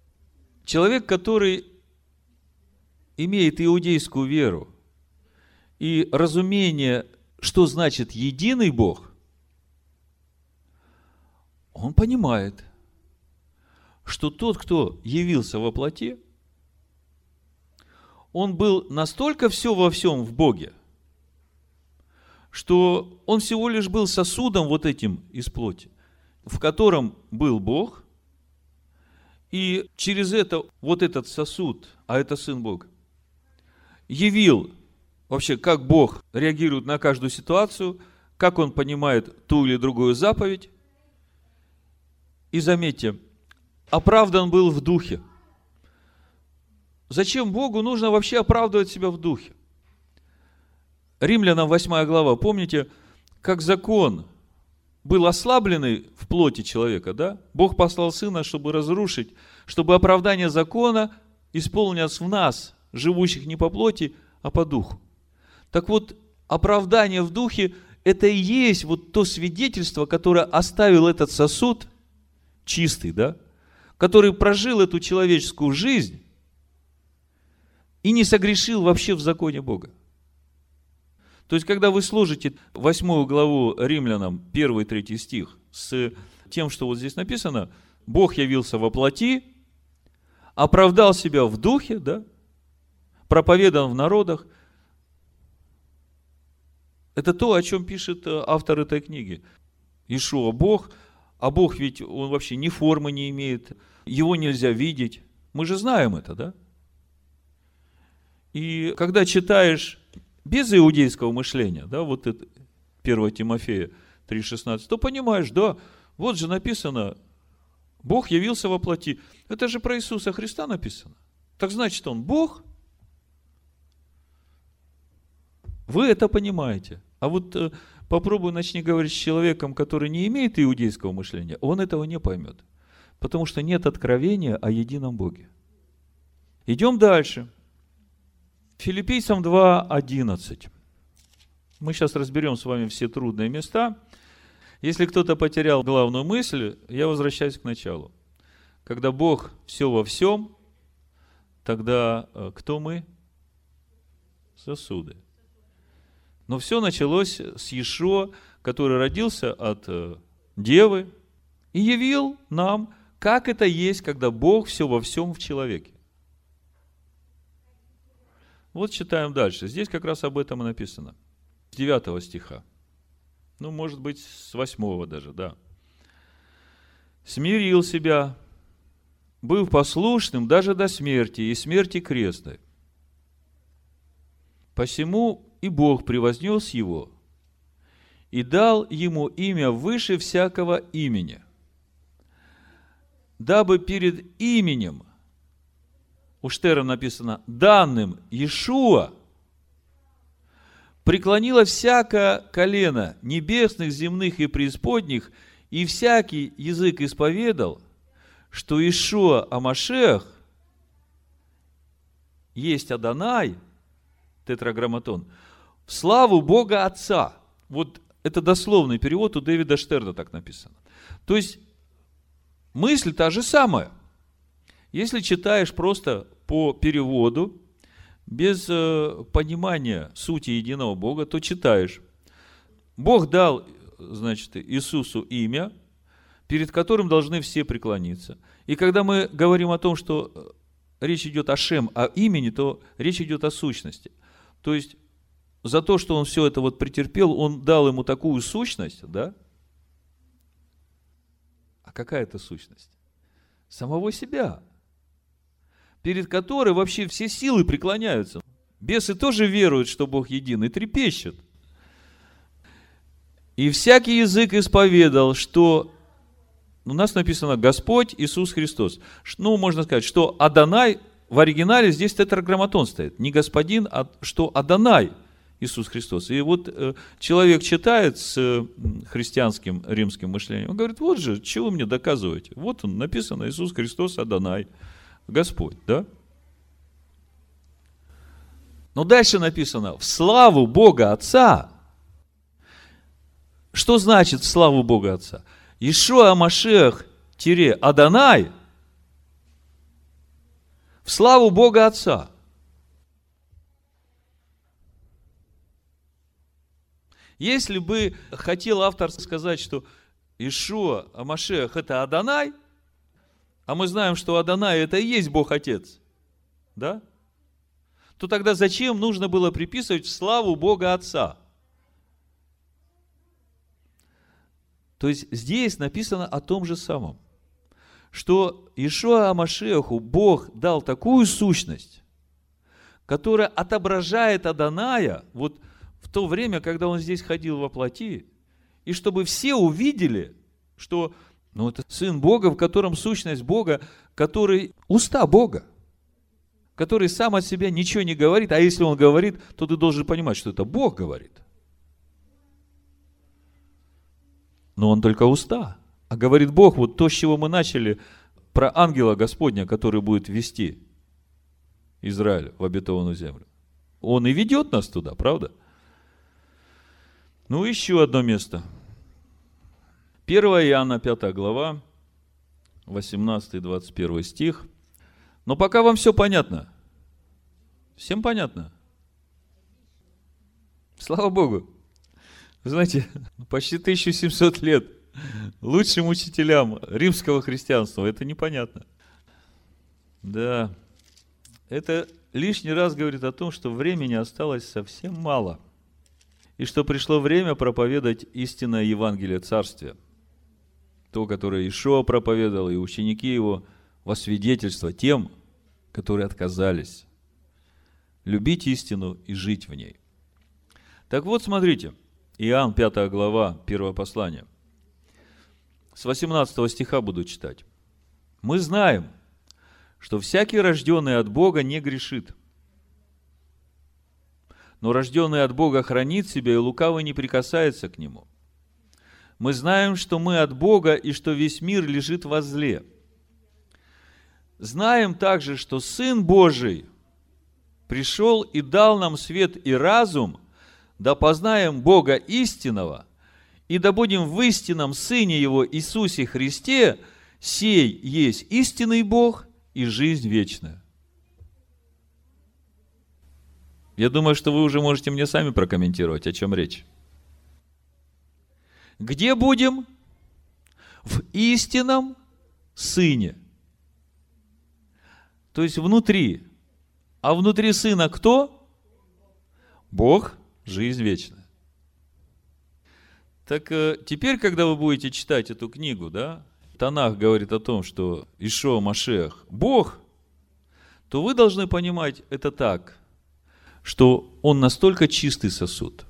Человек, который имеет иудейскую веру и разумение, что значит единый Бог, он понимает, что тот, кто явился во плоти, он был настолько все во всем в Боге, что он всего лишь был сосудом вот этим из плоти, в котором был Бог, и через это, вот этот сосуд, а это Сын Бога, явил вообще, как Бог реагирует на каждую ситуацию, как Он понимает ту или другую заповедь. И заметьте, оправдан был в духе. Зачем Богу нужно вообще оправдывать себя в духе? Римлянам 8 глава, помните, как закон был ослабленный в плоти человека, да? Бог послал Сына, чтобы разрушить, чтобы оправдание закона исполнилось в нас, живущих не по плоти, а по духу. Так вот, оправдание в духе – это и есть вот то свидетельство, которое оставил этот сосуд чистый, да? Который прожил эту человеческую жизнь и не согрешил вообще в законе Бога. То есть, когда вы сложите 8 главу Римлянам, 1-3 стих, с тем, что вот здесь написано, Бог явился во плоти, оправдал себя в духе, да, проповедан в народах. Это то, о чем пишет автор этой книги. Иешуа Бог, а Бог ведь, он вообще ни формы не имеет, его нельзя видеть. Мы же знаем это, да? И когда читаешь без иудейского мышления, да, вот это 1 Тимофея 3,16, то понимаешь, да, вот же написано, Бог явился во плоти. Это же про Иисуса Христа написано. Так значит, Он Бог. Вы это понимаете. А вот попробуй начни говорить с человеком, который не имеет иудейского мышления, он этого не поймет. Потому что нет откровения о едином Боге. Идем дальше. Филиппийцам 2:11. Мы сейчас разберем с вами все трудные места. Если кто-то потерял главную мысль, я возвращаюсь к началу. Когда Бог все во всем, тогда кто мы? Сосуды. Но все началось с Иешуа, который родился от девы и явил нам, как это есть, когда Бог все во всем в человеке. Вот читаем дальше. Здесь как раз об этом и написано. С 9 стиха. Ну, может быть, с 8 даже, да. «Смирил себя, быв послушным даже до смерти, и смерти крестной. Посему и Бог превознес его, и дал ему имя выше всякого имени, дабы перед именем, у Штерна написано, данным Иешуа, преклонило всякое колено небесных, земных и преисподних, и всякий язык исповедал, что Иешуа Амашех есть Адонай, тетраграмматон, в славу Бога Отца». Вот это дословный перевод, у Дэвида Штерна так написано. То есть, мысль та же самая. Если читаешь просто по переводу, без понимания сути единого Бога, то читаешь. Бог дал, значит, Иисусу имя, перед которым должны все преклониться. И когда мы говорим о том, что речь идет о Шем, о имени, то речь идет о сущности. То есть, за то, что он все это вот претерпел, он дал ему такую сущность, да? А какая это сущность? Самого себя, перед которой вообще все силы преклоняются. Бесы тоже веруют, что Бог един, и трепещут. «И всякий язык исповедал, что...» У нас написано «Господь Иисус Христос». Ну, можно сказать, что Адонай, в оригинале здесь тетраграмматон стоит. Не господин, а что Адонай Иисус Христос. И вот человек читает с христианским римским мышлением, он говорит, вот же, чего вы мне доказываете? Вот он, написано Иисус Христос Адонай, Господь, да? Но дальше написано, в славу Бога Отца. Что значит в славу Бога Отца? Иешуа Амашех Адонай в славу Бога Отца. Если бы хотел автор сказать, что Иешуа ха-Машиах – это Адонай, а мы знаем, что Адонай – это и есть Бог Отец, да? То тогда зачем нужно было приписывать славу Бога Отца? То есть здесь написано о том же самом, что Иешуа ха-Машиаху Бог дал такую сущность, которая отображает Адоная вот в то время, когда он здесь ходил во плоти, и чтобы все увидели, что это Сын Бога, в котором сущность Бога, который уста Бога, который сам от себя ничего не говорит, а если он говорит, то ты должен понимать, что это Бог говорит. Но он только уста. А говорит Бог, вот то, с чего мы начали, про ангела Господня, который будет вести Израиль в обетованную землю. Он и ведет нас туда, правда? Еще одно место. 1 Иоанна, 5 глава, 18-21 стих. Но пока вам все понятно. Всем понятно? Слава Богу. Вы знаете, почти 1700 лет лучшим учителям римского христианства это непонятно. Да, это лишний раз говорит о том, что времени осталось совсем мало. И что пришло время проповедовать истинное Евангелие Царствия. То, которое Иешуа проповедовал, и ученики его, во свидетельство тем, которые отказались любить истину и жить в ней. Так вот, смотрите, Иоанн, 5 глава, 1 послание. С 18 стиха буду читать. «Мы знаем, что всякий, рожденный от Бога, не грешит. Но рожденный от Бога хранит себя, и лукавый не прикасается к нему. Мы знаем, что мы от Бога, и что весь мир лежит во зле. Знаем также, что Сын Божий пришел и дал нам свет и разум, да познаем Бога истинного, и да будем в истинном Сыне Его Иисусе Христе, сей есть истинный Бог и жизнь вечная». Я думаю, что вы уже можете мне сами прокомментировать, о чем речь. Где будем? В истинном Сыне. То есть внутри. А внутри Сына кто? Бог, жизнь вечная. Так теперь, когда вы будете читать эту книгу, да, Танах говорит о том, что Иешуа Машиах Бог, то вы должны понимать это так, что он настолько чистый сосуд,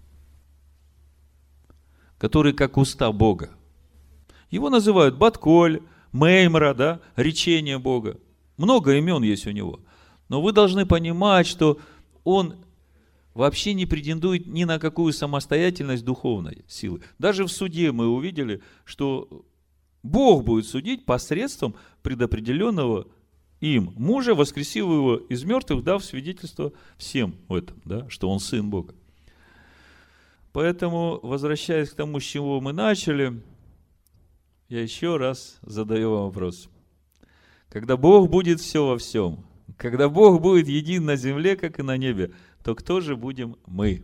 который как уста Бога. Его называют Батколь, Меймра, да, речение Бога. Много имен есть у него. Но вы должны понимать, что он вообще не претендует ни на какую самостоятельность духовной силы. Даже в суде мы увидели, что Бог будет судить посредством предопределенного им мужа, воскресив его из мертвых, дав свидетельство всем в этом, да, что он сын Бога. Поэтому, возвращаясь к тому, с чего мы начали, я еще раз задаю вам вопрос. Когда Бог будет все во всем, когда Бог будет един на земле, как и на небе, то кто же будем мы?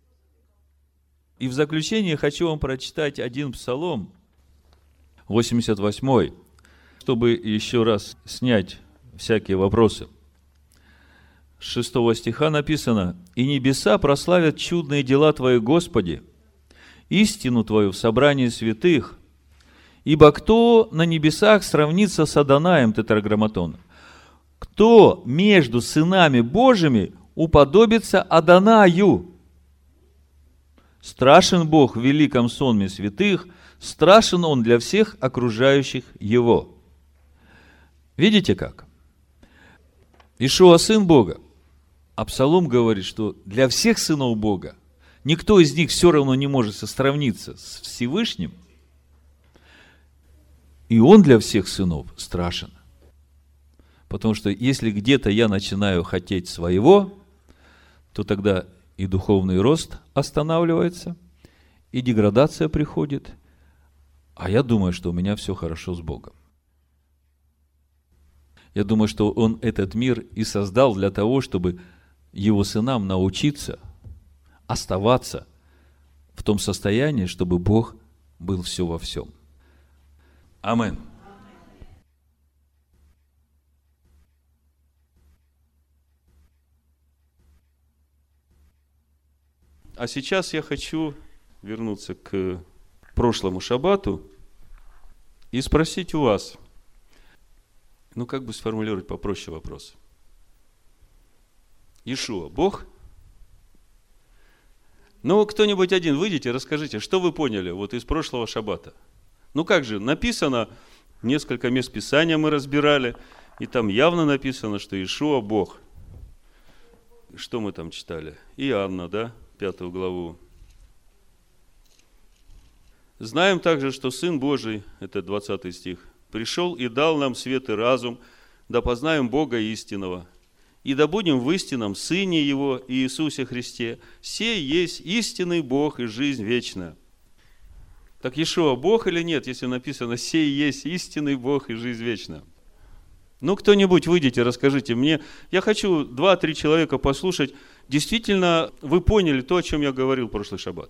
И в заключение хочу вам прочитать один псалом, 88-й, чтобы еще раз снять всякие вопросы. С 6 стиха написано: «И небеса прославят чудные дела Твои, Господи, истину Твою в собрании святых, ибо кто на небесах сравнится с Адонаем?» Тетраграмматон. «Кто между сынами Божьими уподобится Адонаю? Страшен Бог в великом сонме святых, страшен Он для всех окружающих Его». Видите как? Иешуа сын Бога. А Псалом говорит, что для всех сынов Бога никто из них все равно не может сравниться с Всевышним. И Он для всех сынов страшен. Потому что если где-то я начинаю хотеть своего, то тогда и духовный рост останавливается, и деградация приходит, а я думаю, что у меня все хорошо с Богом. Я думаю, что Он этот мир и создал для того, чтобы Его сынам научиться оставаться в том состоянии, чтобы Бог был все во всем. Амин. А сейчас я хочу вернуться к прошлому шаббату и спросить у вас, как бы сформулировать попроще вопрос. Иешуа Бог? Кто-нибудь один выйдите, расскажите, что вы поняли из прошлого шаббата? Как же, написано, несколько мест Писания мы разбирали, и там явно написано, что Иешуа Бог. Что мы там читали? Иоанна, 5 главу. Знаем также, что Сын Божий, это 20 стих, пришел и дал нам свет и разум, да познаем Бога истинного, и да будем в истинном Сыне Его, Иисусе Христе. Сей есть истинный Бог и жизнь вечная. Так Иешуа Бог или нет, если написано «Сей есть истинный Бог и жизнь вечная»? Кто-нибудь выйдите, расскажите мне. Я хочу 2-3 человека послушать. Действительно, вы поняли то, о чем я говорил в прошлый шаббат?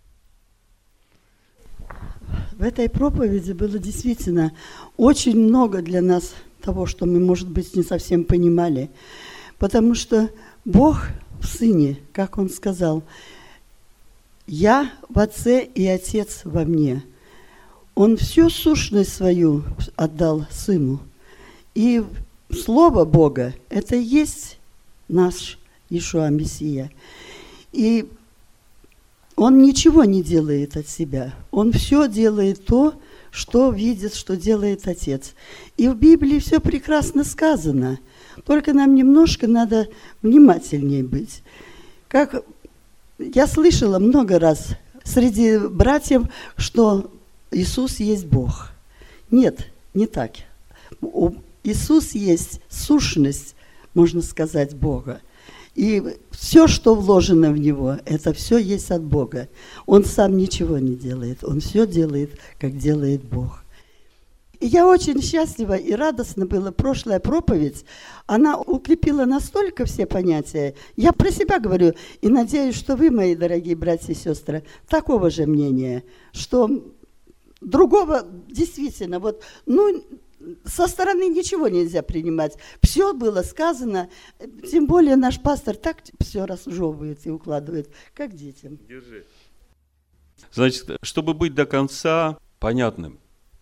В этой проповеди было действительно очень много для нас того, что мы, может быть, не совсем понимали. Потому что Бог в Сыне, как Он сказал, «Я в Отце и Отец во мне». Он всю сущность свою отдал Сыну. И Слово Бога – это и есть наш Иешуа Мессия. И Он ничего не делает от себя. Он все делает то, что видит, что делает Отец. И в Библии все прекрасно сказано. Только нам немножко надо внимательнее быть. Как я слышала много раз среди братьев, что Иисус есть Бог. Нет, не так. Иисус есть сущность, можно сказать, Бога. И все, что вложено в Него, это все есть от Бога. Он сам ничего не делает. Он все делает, как делает Бог. И я очень счастлива и радостна была. Прошлая проповедь, она укрепила настолько все понятия. Я про себя говорю и надеюсь, что вы, мои дорогие братья и сестры, такого же мнения, что другого действительно, со стороны ничего нельзя принимать. Все было сказано, тем более наш пастор так все разжевывает и укладывает, как детям. Держи. Значит, чтобы быть до конца понятным,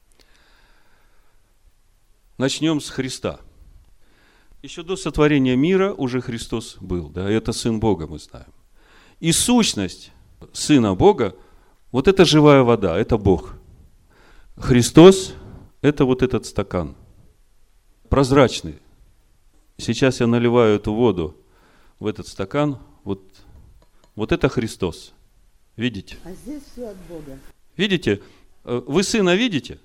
начнем с Христа. Еще до сотворения мира уже Христос был, это Сын Бога, мы знаем. И сущность Сына Бога, это живая вода, это Бог. Христос – это этот стакан, прозрачный. Сейчас я наливаю эту воду в этот стакан, вот это Христос. Видите? А здесь все от Бога. Видите? Вы Сына видите?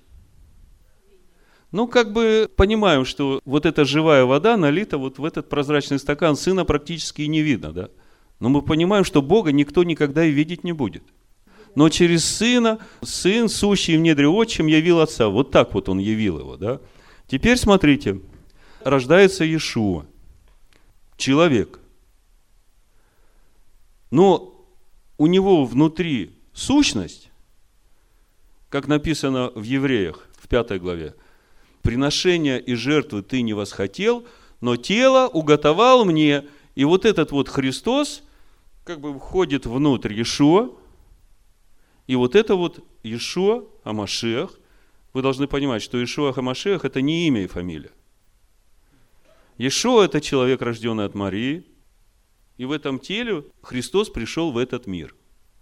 Понимаем, что эта живая вода налита в этот прозрачный стакан. Сына практически и не видно, да? Но мы понимаем, что Бога никто никогда и видеть не будет. Но через Сына, Сын, сущий в недре Отчим, явил Отца. Вот так Он явил Его, да? Теперь смотрите, рождается Иешуа, человек. Но у Него внутри сущность, как написано в Евреях, в 5 главе, «Приношения и жертвы ты не восхотел, но тело уготовал мне». И этот Христос входит внутрь Иешуа. И это Иешуа ха-Машиах. Вы должны понимать, что Иешуа ха-Машиах – это не имя и фамилия. Иешуа – это человек, рожденный от Марии. И в этом теле Христос пришел в этот мир.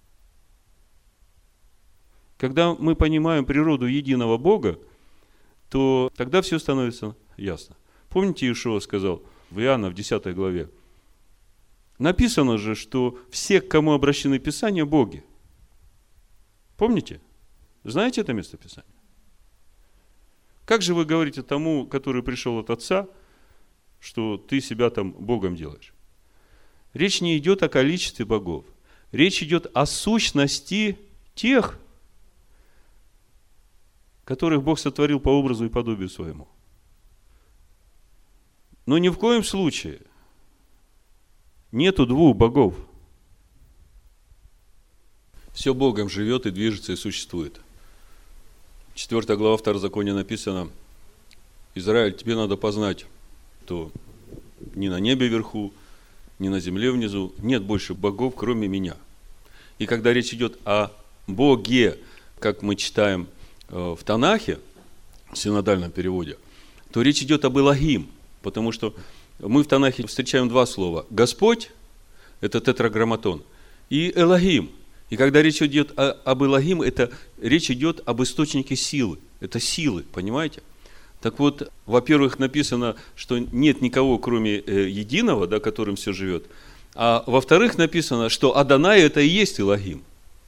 Когда мы понимаем природу единого Бога, то тогда все становится ясно. Помните, Иешуа сказал в Иоанна в 10 главе? Написано же, что все, к кому обращены Писания, боги. Помните? Знаете это местописание? Как же вы говорите тому, который пришел от Отца, что ты себя там Богом делаешь? Речь не идет о количестве богов. Речь идет о сущности тех, которых Бог сотворил по образу и подобию своему. Но ни в коем случае нету двух богов. Все Богом живет и движется и существует. 4 глава Второзакония написано: Израиль, тебе надо познать, что ни на небе вверху, ни на земле внизу нет больше богов, кроме меня. И когда речь идет о Боге, как мы читаем в Танахе, в синодальном переводе, то речь идет об Элохим, потому что мы в Танахе встречаем два слова. Господь – это тетраграмматон, и Элохим. И когда речь идет об Элохим, это речь идет об источнике силы. Это силы, понимаете? Так вот, во-первых, написано, что нет никого, кроме единого, да, которым все живет. А во-вторых, написано, что Адонай – это и есть Элохим.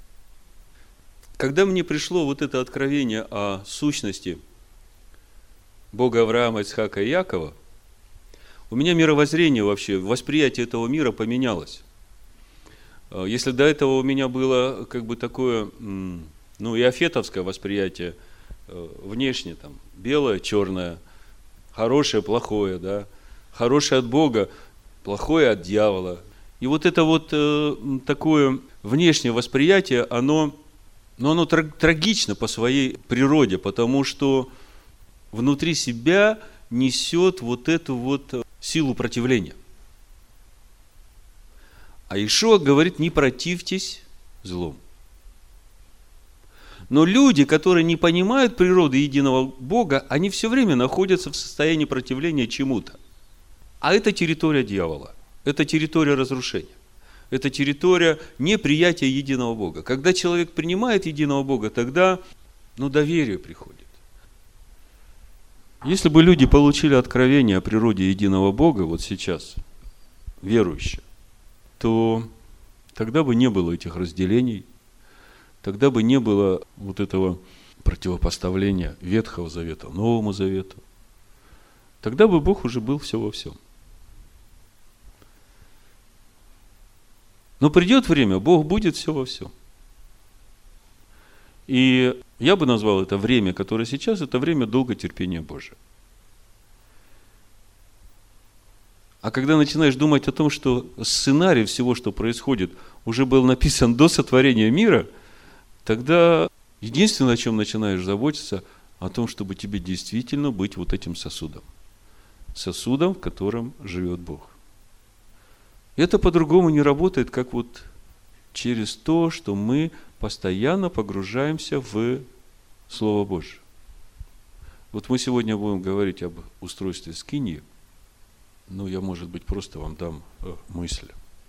Когда мне пришло вот это откровение о сущности Бога Авраама, Ицхака и Якова, у меня мировоззрение вообще, восприятие этого мира поменялось. Если до этого у меня было как бы такое, иофетовское восприятие, внешне там, белое, черное, хорошее, плохое, да, хорошее от Бога, плохое от дьявола. И вот это вот такое внешнее восприятие, оно трагично по своей природе, потому что внутри себя несет вот эту вот силу противления. А Иешуа говорит: не противьтесь злом. Но люди, которые не понимают природы единого Бога, они все время находятся в состоянии противления чему-то. А это территория дьявола, это территория разрушения, это территория неприятия единого Бога. Когда человек принимает единого Бога, тогда доверие приходит. Если бы люди получили откровение о природе единого Бога вот сейчас, верующие, то тогда бы не было этих разделений, тогда бы не было вот этого противопоставления Ветхого Завета Новому Завету. Тогда бы Бог уже был все во всем. Но придет время, Бог будет все во всем. И я бы назвал это время, которое сейчас, это время долготерпения Божия. А когда начинаешь думать о том, что сценарий всего, что происходит, уже был написан до сотворения мира, тогда единственное, о чем начинаешь заботиться, о том, чтобы тебе действительно быть вот этим сосудом. Сосудом, в котором живет Бог. Это по-другому не работает, как вот через то, что мы постоянно погружаемся в Слово Божие. Вот мы сегодня будем говорить об устройстве скинии. Я, может быть, просто вам дам мысль.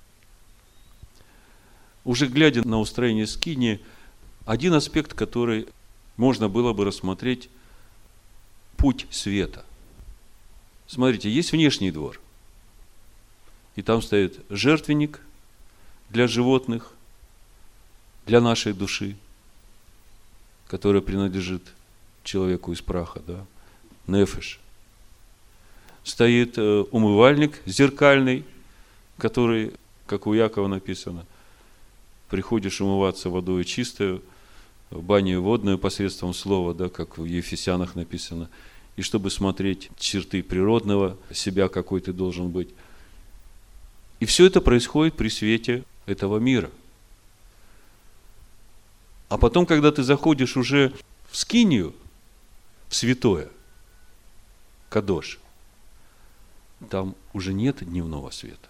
Уже глядя на устроение скинии, один аспект, который можно было бы рассмотреть, путь света. Смотрите, есть внешний двор. И там стоит жертвенник для животных, для нашей души, которая принадлежит человеку из праха, да, нефеш. Стоит умывальник зеркальный, который, как у Якова написано, приходишь умываться водой чистой, в бане водную посредством слова, да, как в Ефесянах написано, и чтобы смотреть черты природного себя, какой ты должен быть. И все это происходит при свете этого мира. А потом, когда ты заходишь уже в скинию, в святое, кадош, там уже нет дневного света.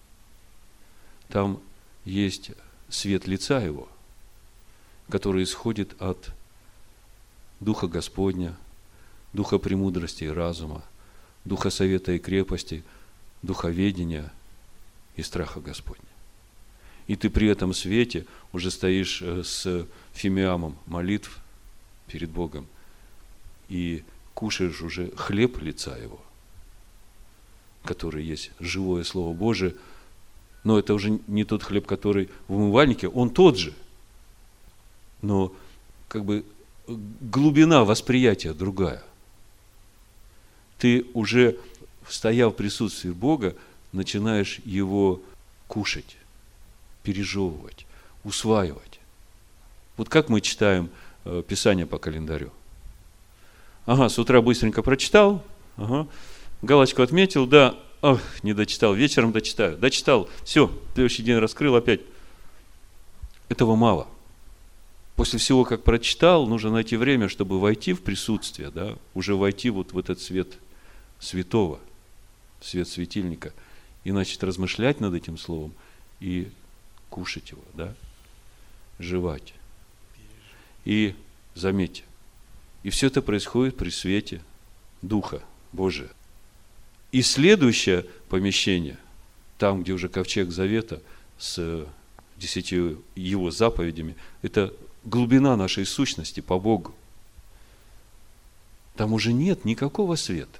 Там есть свет лица Его, который исходит от Духа Господня, Духа премудрости и разума, Духа совета и крепости, Духа ведения и страха Господня. И ты при этом свете уже стоишь с фимиамом молитв перед Богом и кушаешь уже хлеб лица Его, который есть живое Слово Божие, но это уже не тот хлеб, который в умывальнике, он тот же, но как бы глубина восприятия другая. Ты уже, стоя в присутствии Бога, начинаешь Его кушать, пережевывать, усваивать. Вот как мы читаем Писание по календарю. С утра быстренько прочитал, галочку отметил, да, не дочитал, вечером дочитаю, дочитал, все, следующий день раскрыл опять. Этого мало. После всего, как прочитал, нужно найти время, чтобы войти в присутствие, да, уже войти вот в этот свет святого, свет светильника, и начать размышлять над этим словом и кушать его, да, жевать. И заметьте, и все это происходит при свете Духа Божия. И следующее помещение, там, где уже ковчег завета с 10 его заповедями, это глубина нашей сущности по Богу. Там уже нет никакого света.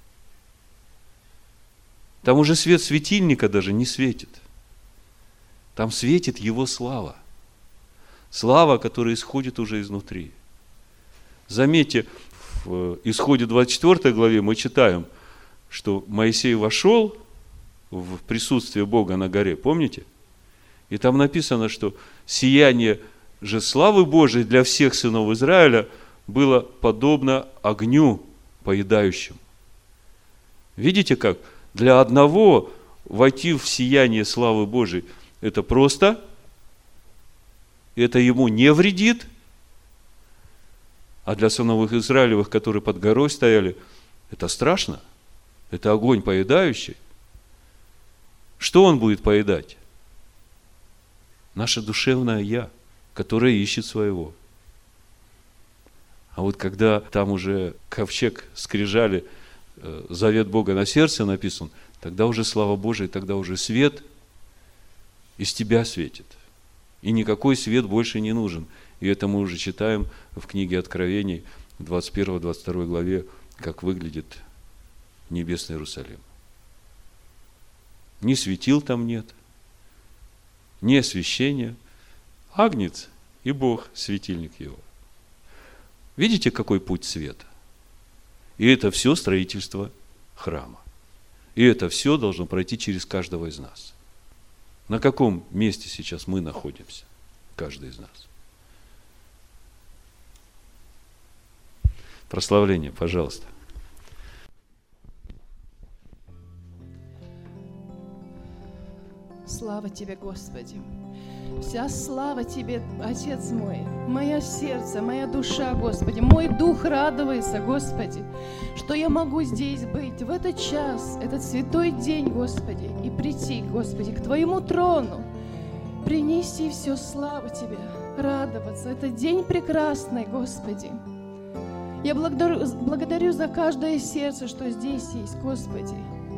Там уже свет светильника даже не светит. Там светит Его слава. Слава, которая исходит уже изнутри. Заметьте, в Исходе 24 главе мы читаем, что Моисей вошел в присутствие Бога на горе, помните? И там написано, что сияние же славы Божией для всех сынов Израиля было подобно огню поедающему. Видите как? Для одного войти в сияние славы Божией это просто, это ему не вредит, а для сынов Израилевых, которые под горой стояли, это страшно, это огонь поедающий. Что он будет поедать? Наше душевное «я», которое ищет своего. А вот когда там уже ковчег скрижали, завет Бога на сердце написан, тогда уже слава Божия, тогда уже свет из тебя светит. И никакой свет больше не нужен. И это мы уже читаем в книге Откровений, в 21-22 главе, как выглядит небесный Иерусалим. Ни светил там нет, ни освещения. Агнец и Бог, светильник его. Видите, какой путь света? И это все строительство храма. И это все должно пройти через каждого из нас. На каком месте сейчас мы находимся? Каждый из нас. Прославление, пожалуйста. Слава Тебе, Господи! Вся слава Тебе, Отец мой, мое сердце, моя душа, Господи, мой дух радуется, Господи, что я могу здесь быть в этот час, этот святой день, Господи, и прийти, Господи, к Твоему трону, принести все славу Тебе, радоваться. Это день прекрасный, Господи. Я благодарю за каждое сердце, что здесь есть, Господи.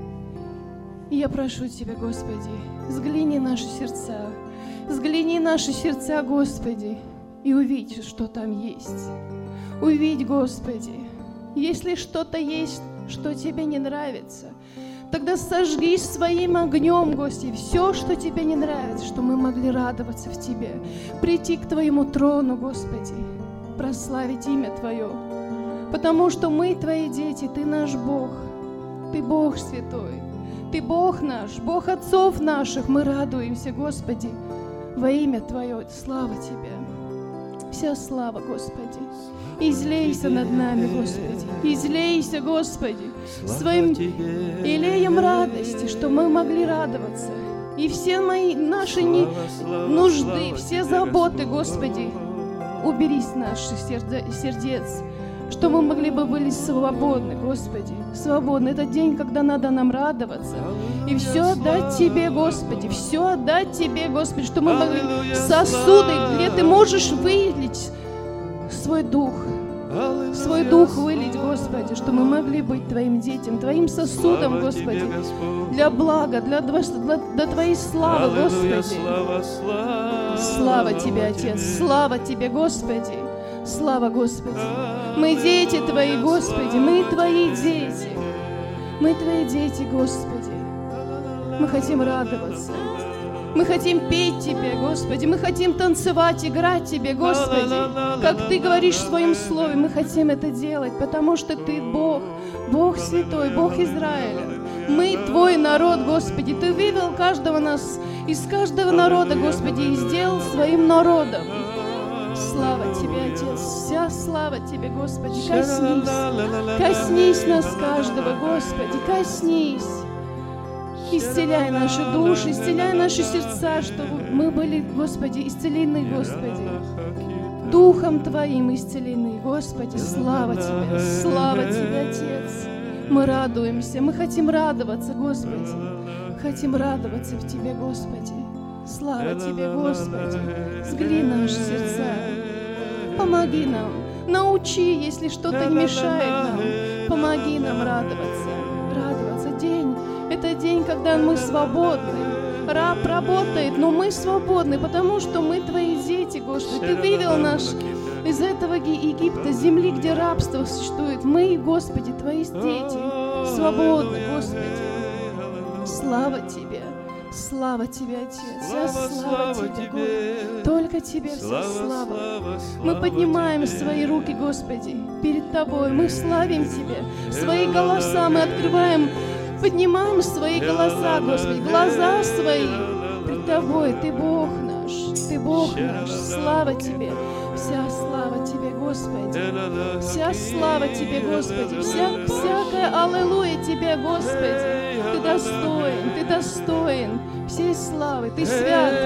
И я прошу Тебя, Господи, взгляни наши сердца, взгляни наши сердца, Господи, и увидь, что там есть. Увидь, Господи, если что-то есть, что Тебе не нравится, тогда сожги своим огнем, Господи, все, что Тебе не нравится, что мы могли радоваться в Тебе, прийти к Твоему трону, Господи, прославить имя Твое, потому что мы Твои дети, Ты наш Бог, Ты Бог святой, Ты Бог наш, Бог отцов наших, мы радуемся, Господи, во имя Твое, слава Тебе, вся слава, Господи. Излейся над нами, Господи, излейся, Господи, своим илеем радости, что мы могли радоваться. И все наши нужды, все заботы, Господи, убери с наших сердец, что мы могли бы быть свободны, Господи, свободны. Это день, когда надо нам радоваться и все отдать Тебе, Господи, все отдать Тебе, Господи, что мы могли сосуды, где Ты можешь вылить свой дух вылить, Господи, что мы могли быть Твоим детям, Твоим сосудом, Господи, для блага, для Твоей славы, Господи. Слава Тебе, Отец, слава Тебе, Господи. Слава, Господи! Мы дети Твои, Господи, мы Твои дети. Мы Твои дети, Господи. Мы хотим радоваться. Мы хотим петь Тебе, Господи. Мы хотим танцевать, играть Тебе, Господи. Как Ты говоришь в Своем Слове, мы хотим это делать, потому что Ты Бог, Бог святой, Бог Израиля. Мы Твой народ, Господи. Ты вывел каждого нас из каждого народа, Господи, и сделал своим народом. Слава Тебе, Отец, вся слава Тебе, Господи, коснись нас каждого, Господи, коснись. Исцеляй наши души, исцеляй наши сердца, чтобы мы были, Господи, исцелены, Господи. Духом Твоим исцелены. Господи, слава Тебе, Отец. Мы радуемся, мы хотим радоваться, Господи. Хотим радоваться в Тебе, Господи. Слава Тебе, Господи. Взгляни наши сердца. Помоги нам. Научи, если что-то не мешает нам. Помоги нам радоваться. Радоваться. День. Это день, когда мы свободны. Раб работает, но мы свободны, потому что мы Твои дети, Господи. Ты вывел нас из этого Египта, земли, где рабство существует. Мы, Господи, Твои дети, свободны, Господи. Слава Тебе, Отец, вся слава Тебе, Господи. Только Тебе вся слава. Мы поднимаем свои руки, Господи, перед Тобой. Мы славим Тебя. Свои голоса мы открываем, поднимаем свои голоса, Господи, глаза свои пред Тобой. Ты Бог наш, Ты Бог наш. Слава Тебе, вся слава Тебе, Господи. Вся слава Тебе, Господи. Всякая аллилуйя Тебе, Господи. Ты достоин всей славы. Ты свят.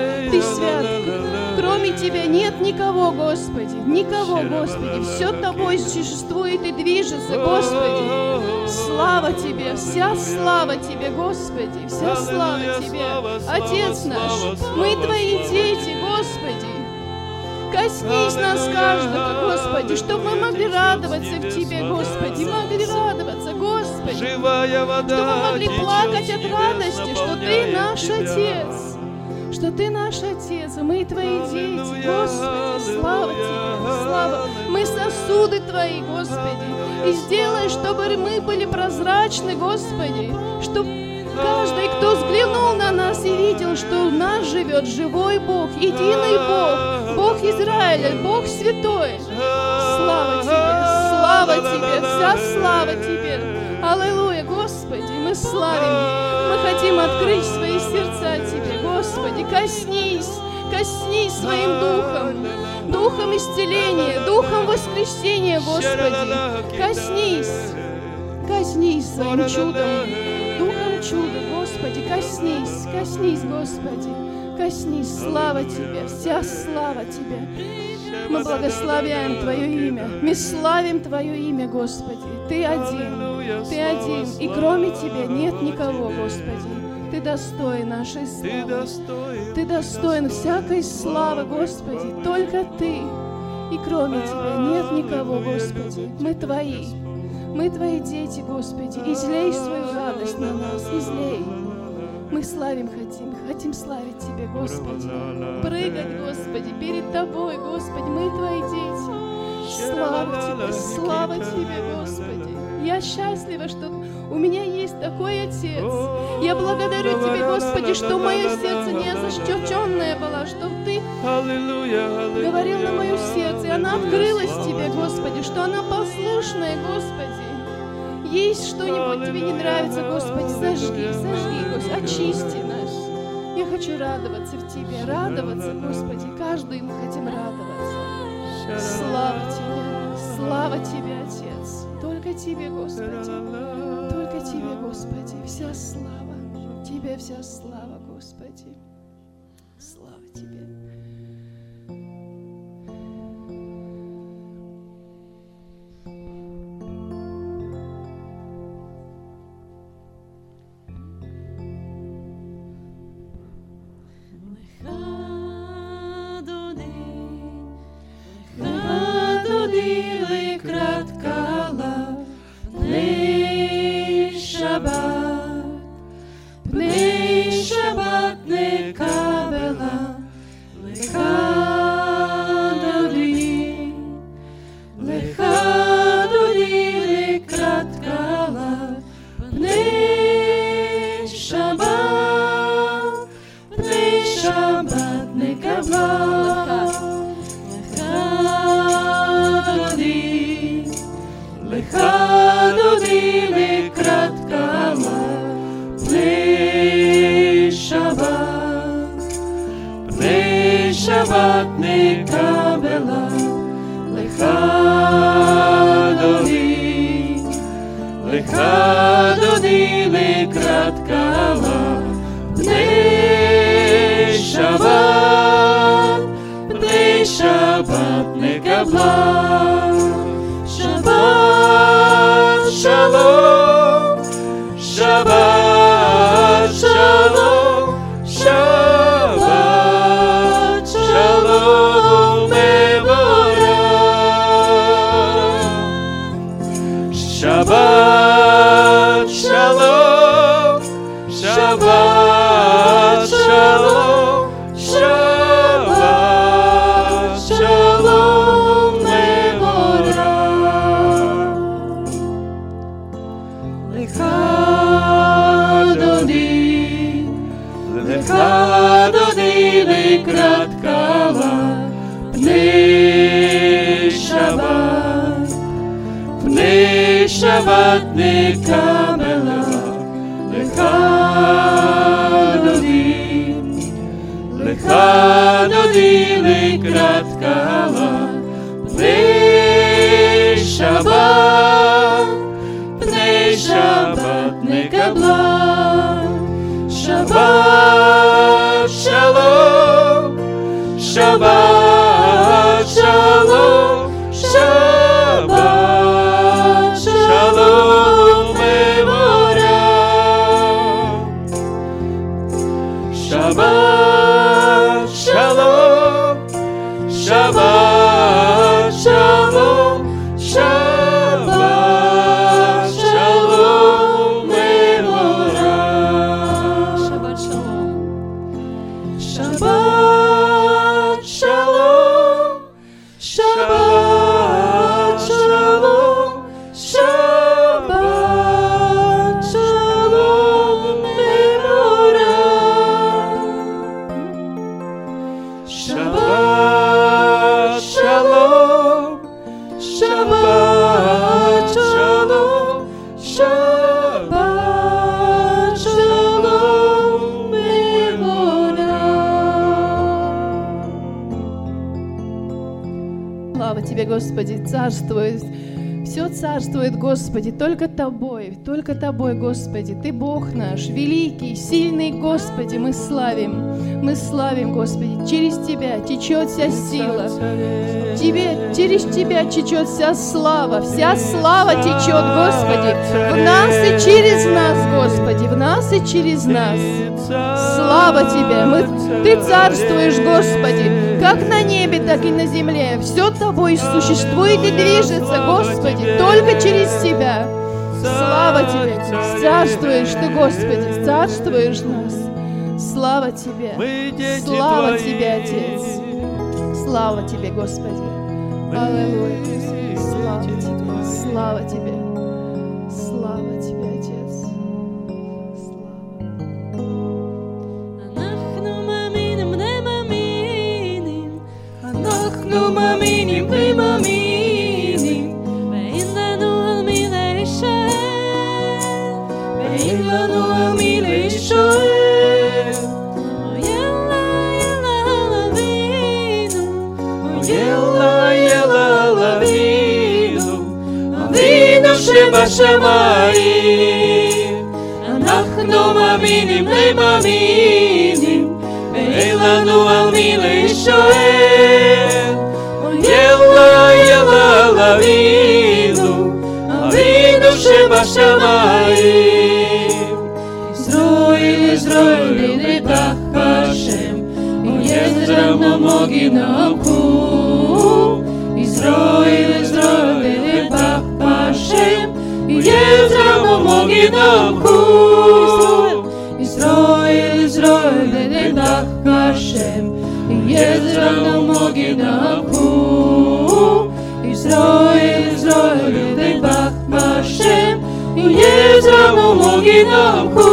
Кроме Тебя нет никого, Господи. Никого, Господи. Все Тобой существует и движется, Господи. Слава Тебе, вся слава Тебе, Господи. Вся слава Тебе. Отец наш, мы Твои дети, Господи. Коснись нас каждого, Господи, чтобы мы могли радоваться в Тебе, Господи, могли радоваться, Господи, чтобы мы могли плакать от радости, что Ты наш Отец, что Ты наш Отец, и мы Твои дети, Господи, слава Тебе, слава. Мы сосуды Твои, Господи, и сделай, чтобы мы были прозрачны, Господи, чтобы каждый, кто взглянул на нас и видел, что в нас живет живой Бог, единый Бог, Бог Израиля, Бог святой. Слава Тебе, вся слава Тебе. Аллилуйя, Господи, мы славим, мы хотим открыть свои сердца Тебе, Господи, коснись своим духом исцеления, духом воскресения, Господи, коснись своим чудом. Духом чуда, Господи, коснись, Господи, коснись, слава Тебе, вся слава Тебе. Мы благословляем Твое имя, мы славим Твое имя, Господи. Ты один, и кроме Тебя нет никого, Господи. Ты достоин нашей славы, Ты достоин всякой славы, Господи, только Ты, и кроме Тебя нет никого, Господи. Мы Твои дети, Господи, излей свою радость на нас, излей. Мы славим хотим славить Тебе, Господи. Прыгать, Господи, перед Тобой, Господи, мы Твои дети. Слава Тебе, Господи. Я счастлива, что у меня есть такой Отец. Я благодарю Тебе, Господи, что мое сердце не защищенное было, что Ты говорил на мое сердце, и она открылась Тебе, Господи, что она послушная, Господи. Есть что-нибудь Тебе не нравится, Господи, сожги, Господи, очисти нас. Я хочу радоваться в Тебе, радоваться, Господи, каждый мы хотим радоваться. Слава Тебе, Отец, только Тебе, Господи, только Тебе, Господи, вся слава, Тебе вся слава, Господи, слава Тебе. Shabbat, нека благ. Шаббат шалом, шаббат шалом, шаббат шалом меворах. Шаббат шалом, шаббат шалом, шаббат шалом меворах. Леха Адони לקראת קלה, פני שבת נקבל לך דודי לקראת קלה, פני שבת נקבלה. Shabbat shalom, Shabbat shalom, Shabbat shalom mevorach. Shabbat shalom, Shabbat shalom, Shabbat shalom mevorach. Shabbat shalom, Shabbat shalom, Shabbat shalom, Shabbat shalom mevorach. Shabbat shalom, Shabbat shalom, Shabbat shalom mevorach. Слава Тебе, Господи, царствует. Все царствует, Господи, только Тобой, Господи. Ты Бог наш, великий, сильный, Господи, мы славим, Господи. Через Тебя течет вся сила, через Тебя течет вся слава течет, Господи, в нас и через нас, Господи, в нас и через нас. Слава Тебе, Ты царствуешь, Господи, как на небе, так и на земле. Все Тобой существует и движется, Господи, только через Тебя. Слава Тебе, царствуешь Ты, Господи, царствуешь нас. Слава Тебе, Отец. Слава Тебе, Господи. Аллилуйя. Слава Тебе, Отец. אנחנו מאמינים, ואין לנו על מי להישאר, ואין לנו על מי להישאר. יאללה אבינו, יאללה אבינו שבשמיים. אנחנו מאמינים, ואין לנו על מי להישאר. יאללה אבינו שבשמיים. Израиль, לבך בשם, יש равно ноги נעמקו. Израиль, לבך בשם, יש равно ноги נעמקו. Израиль, לבך בשם, יש равно ноги נעמקו. Израиль, לבך בשם, יש равно ноги נעמקו.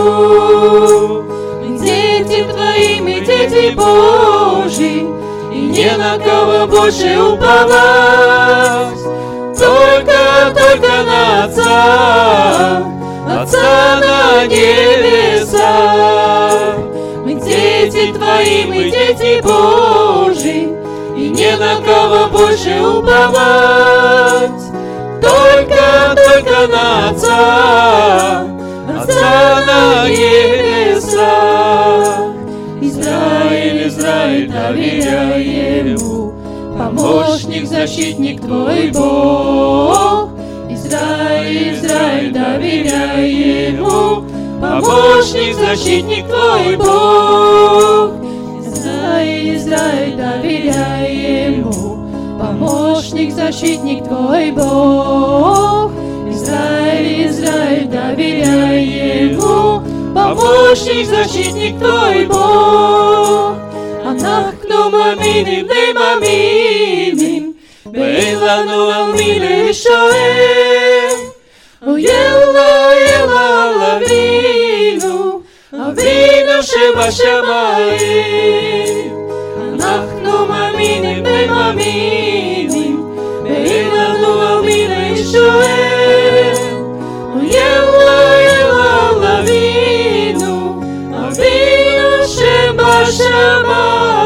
Дети Твои, мы дети Божьи, и не на кого больше уповать, только на Отца на небесах. Мы дети Твои, мы дети Божьи, и не на кого больше уповать, только на Отца на небесах. Израиль, доверяй Ему, помощник, защитник Твой Бог. Израиль, Израиль, доверяй Ему, помощник, защитник Твой Бог. Израиль, Израиль, доверяй Ему, помощник, защитник Твой Бог. Израиль, Израиль, доверяй Ему, помощник, защитник Твой Бог. אנחנו מאמינים למאמינים, ואין לנו על מי לשואל. יאללה, יאללה, אבינו, אבינו שבשמיים. אנחנו מאמינים ומאמינים, ואין לנו על מי לשואל. יאללה, יאללה, אבינו, אבינו שבשמיים.